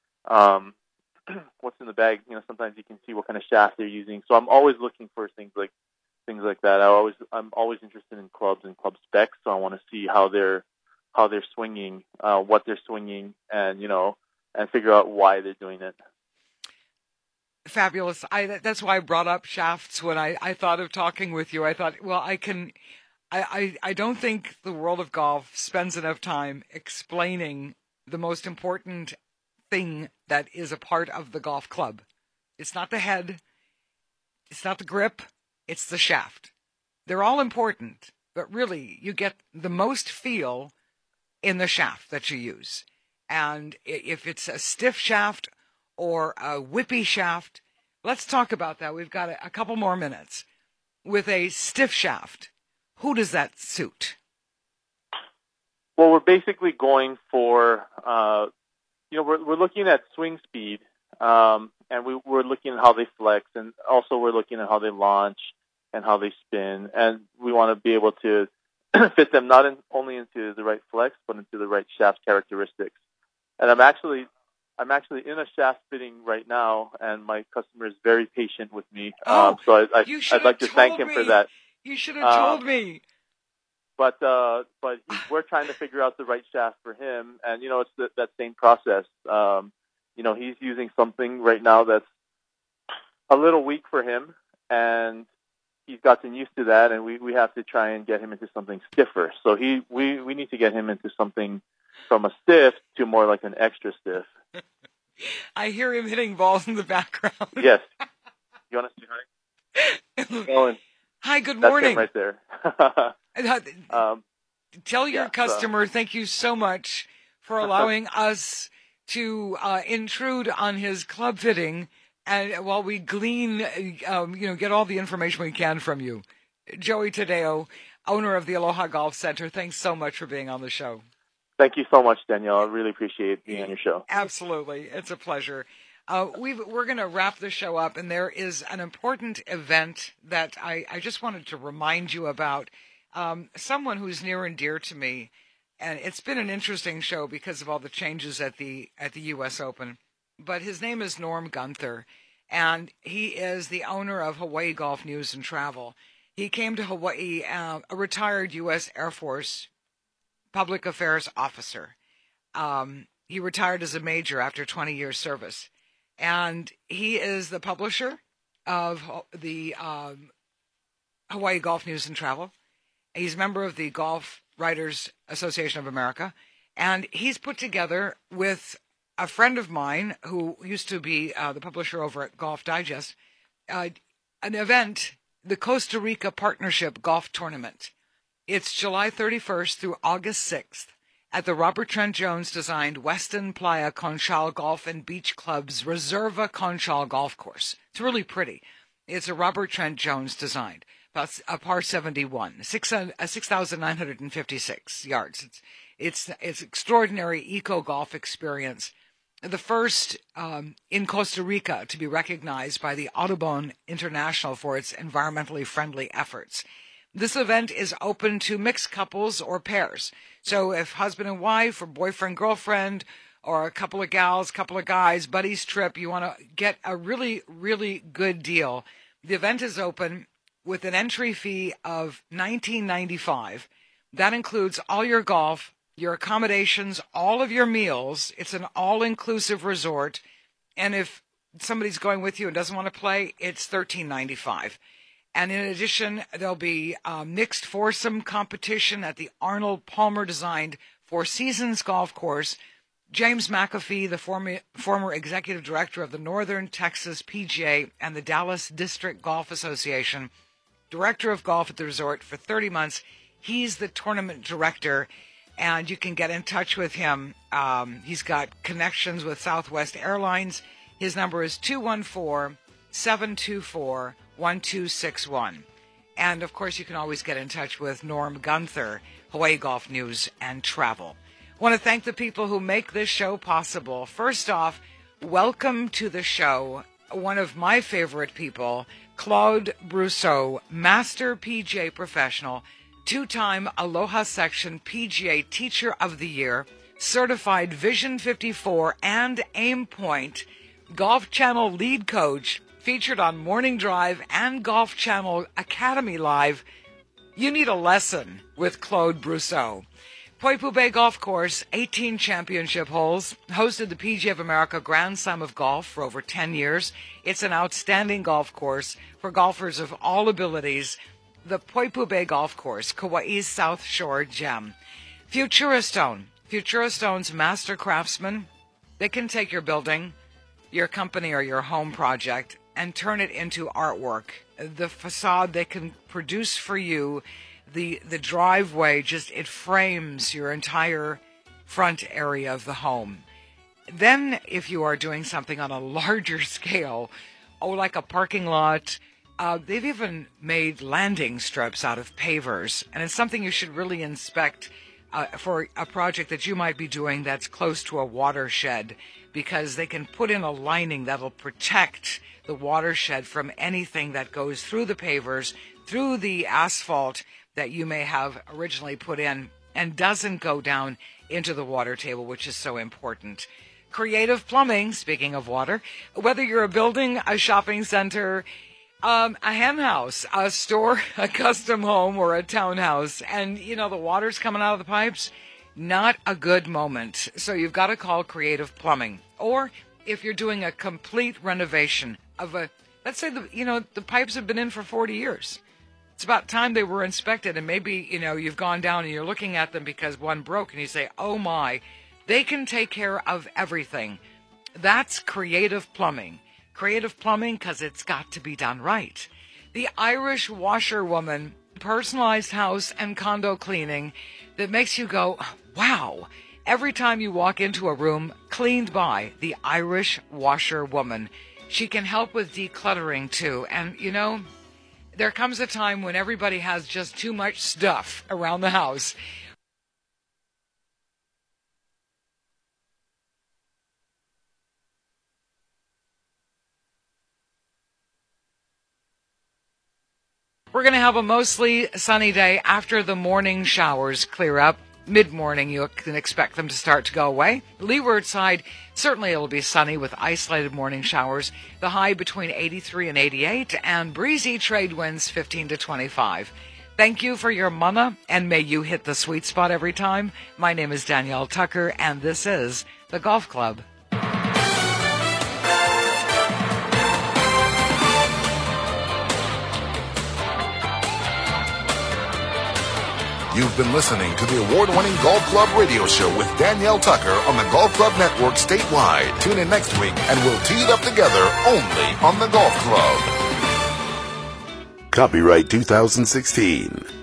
[SPEAKER 10] what's in the bag. Sometimes you can see what kind of shaft they're using. So I'm always looking for things like that. I'm always interested in clubs and club specs. So I want to see how they're swinging, what they're swinging, and and figure out why they're doing it.
[SPEAKER 2] Fabulous. That's why I brought up shafts when I thought of talking with you. I thought, well, I don't think the world of golf spends enough time explaining the most important thing that is a part of the golf club. It's not the head. It's not the grip. It's the shaft. They're all important, but really you get the most feel in the shaft that you use. And if it's a stiff shaft or a whippy shaft, let's talk about that. We've got a couple more minutes. With a stiff shaft, who does that suit?
[SPEAKER 10] Well, we're basically going for, we're looking at swing speed, and we're looking at how they flex, and also we're looking at how they launch and how they spin, and we want to be able to fit them not only into the right flex, but into the right shaft characteristics. And I'm actually in a shaft fitting right now, and my customer is very patient with me. So I'd like to thank him for that.
[SPEAKER 2] You should have told me.
[SPEAKER 10] But we're trying to figure out the right shaft for him, and it's that same process. He's using something right now that's a little weak for him, and he's gotten used to that, and we have to try and get him into something stiffer. So we need to get him into something from a stiff to more like an extra stiff.
[SPEAKER 2] I hear him hitting balls in the background.
[SPEAKER 10] Yes. You want to say hi? Owen.
[SPEAKER 2] Hi, good morning.
[SPEAKER 10] That's him right there.
[SPEAKER 2] Tell your customer thank you so much for allowing us to intrude on his club fitting, and while we glean, get all the information we can from you. Joey Tadeo, owner of the Aloha Golf Center, thanks so much for being on the show.
[SPEAKER 10] Thank you so much, Danielle. I really appreciate being on your show.
[SPEAKER 2] Absolutely. It's a pleasure. We're going to wrap the show up, and there is an important event that I just wanted to remind you about. Someone who's near and dear to me, and it's been an interesting show because of all the changes at the U.S. Open. But his name is Norm Gunther, and he is the owner of Hawaii Golf News and Travel. He came to Hawaii, a retired U.S. Air Force public affairs officer. He retired as a major after 20 years service. And he is the publisher of the Hawaii Golf News and Travel. He's a member of the Golf Writers Association of America. And he's put together with a friend of mine who used to be the publisher over at Golf Digest, an event, the Costa Rica Partnership Golf Tournament. It's July 31st through August 6th. At the Robert Trent Jones designed Weston Playa Conchal Golf and Beach Club's Reserva Conchal Golf Course. It's really pretty. It's a Robert Trent Jones designed, about a par 71, 6,956 yards. It's extraordinary eco golf experience. The first in Costa Rica to be recognized by the Audubon International for its environmentally friendly efforts. This event is open to mixed couples or pairs. So if husband and wife or boyfriend, girlfriend, or a couple of gals, couple of guys, buddies trip, you want to get a really, really good deal. The event is open with an entry fee of $19.95. That includes all your golf, your accommodations, all of your meals. It's an all-inclusive resort. And if somebody's going with you and doesn't want to play, it's $13.95. And in addition, there'll be mixed foursome competition at the Arnold Palmer designed Four Seasons Golf Course. James McAfee, the former executive director of the Northern Texas PGA and the Dallas District Golf Association, director of golf at the resort for 30 months. He's the tournament director, and you can get in touch with him. He's got connections with Southwest Airlines. His number is 214-724-1261. And, of course, you can always get in touch with Norm Gunther, Hawaii Golf News and Travel. I want to thank the people who make this show possible. First off, welcome to the show, one of my favorite people, Claude Brousseau, Master PGA Professional, two-time Aloha Section PGA Teacher of the Year, Certified Vision 54 and Aim Point, Golf Channel Lead Coach, featured on Morning Drive and Golf Channel Academy Live. You need a lesson with Claude Brousseau. Poipu Bay Golf Course, 18 championship holes, hosted the PGA of America Grand Slam of Golf for over 10 years. It's an outstanding golf course for golfers of all abilities. The Poipu Bay Golf Course, Kauai's South Shore gem. Futuristone, Futuristone's master craftsmen. They can take your building, your company, or your home project and turn it into artwork. The facade they can produce for you, the driveway, just it frames your entire front area of the home. Then if you are doing something on a larger scale, like a parking lot, they've even made landing strips out of pavers, and it's something you should really inspect for a project that you might be doing that's close to a watershed, because they can put in a lining that'll protect the watershed from anything that goes through the pavers, through the asphalt that you may have originally put in, and doesn't go down into the water table, which is so important. Creative Plumbing, speaking of water, whether you're a building, a shopping center, a hen house, a store, a custom home, or a townhouse, and, the water's coming out of the pipes, not a good moment. So you've got to call Creative Plumbing. Or if you're doing a complete renovation of let's say the pipes have been in for 40 years. It's about time they were inspected, and maybe, you've gone down and you're looking at them because one broke, and you say, oh my, they can take care of everything. That's Creative Plumbing. Creative Plumbing, because it's got to be done right. The Irish Washerwoman, personalized house and condo cleaning that makes you go, wow, every time you walk into a room cleaned by the Irish Washerwoman. She can help with decluttering too. And, there comes a time when everybody has just too much stuff around the house. We're going to have a mostly sunny day after the morning showers clear up. Mid-morning, you can expect them to start to go away. Leeward side, certainly it'll be sunny with isolated morning showers. The high between 83 and 88, and breezy trade winds 15 to 25. Thank you for your mana, and may you hit the sweet spot every time. My name is Danielle Tucker, and this is The Golf Club.
[SPEAKER 1] You've been listening to the award-winning Golf Club radio show with Danielle Tucker on the Golf Club Network statewide. Tune in next week and we'll tee it up together only on the Golf Club. Copyright 2016.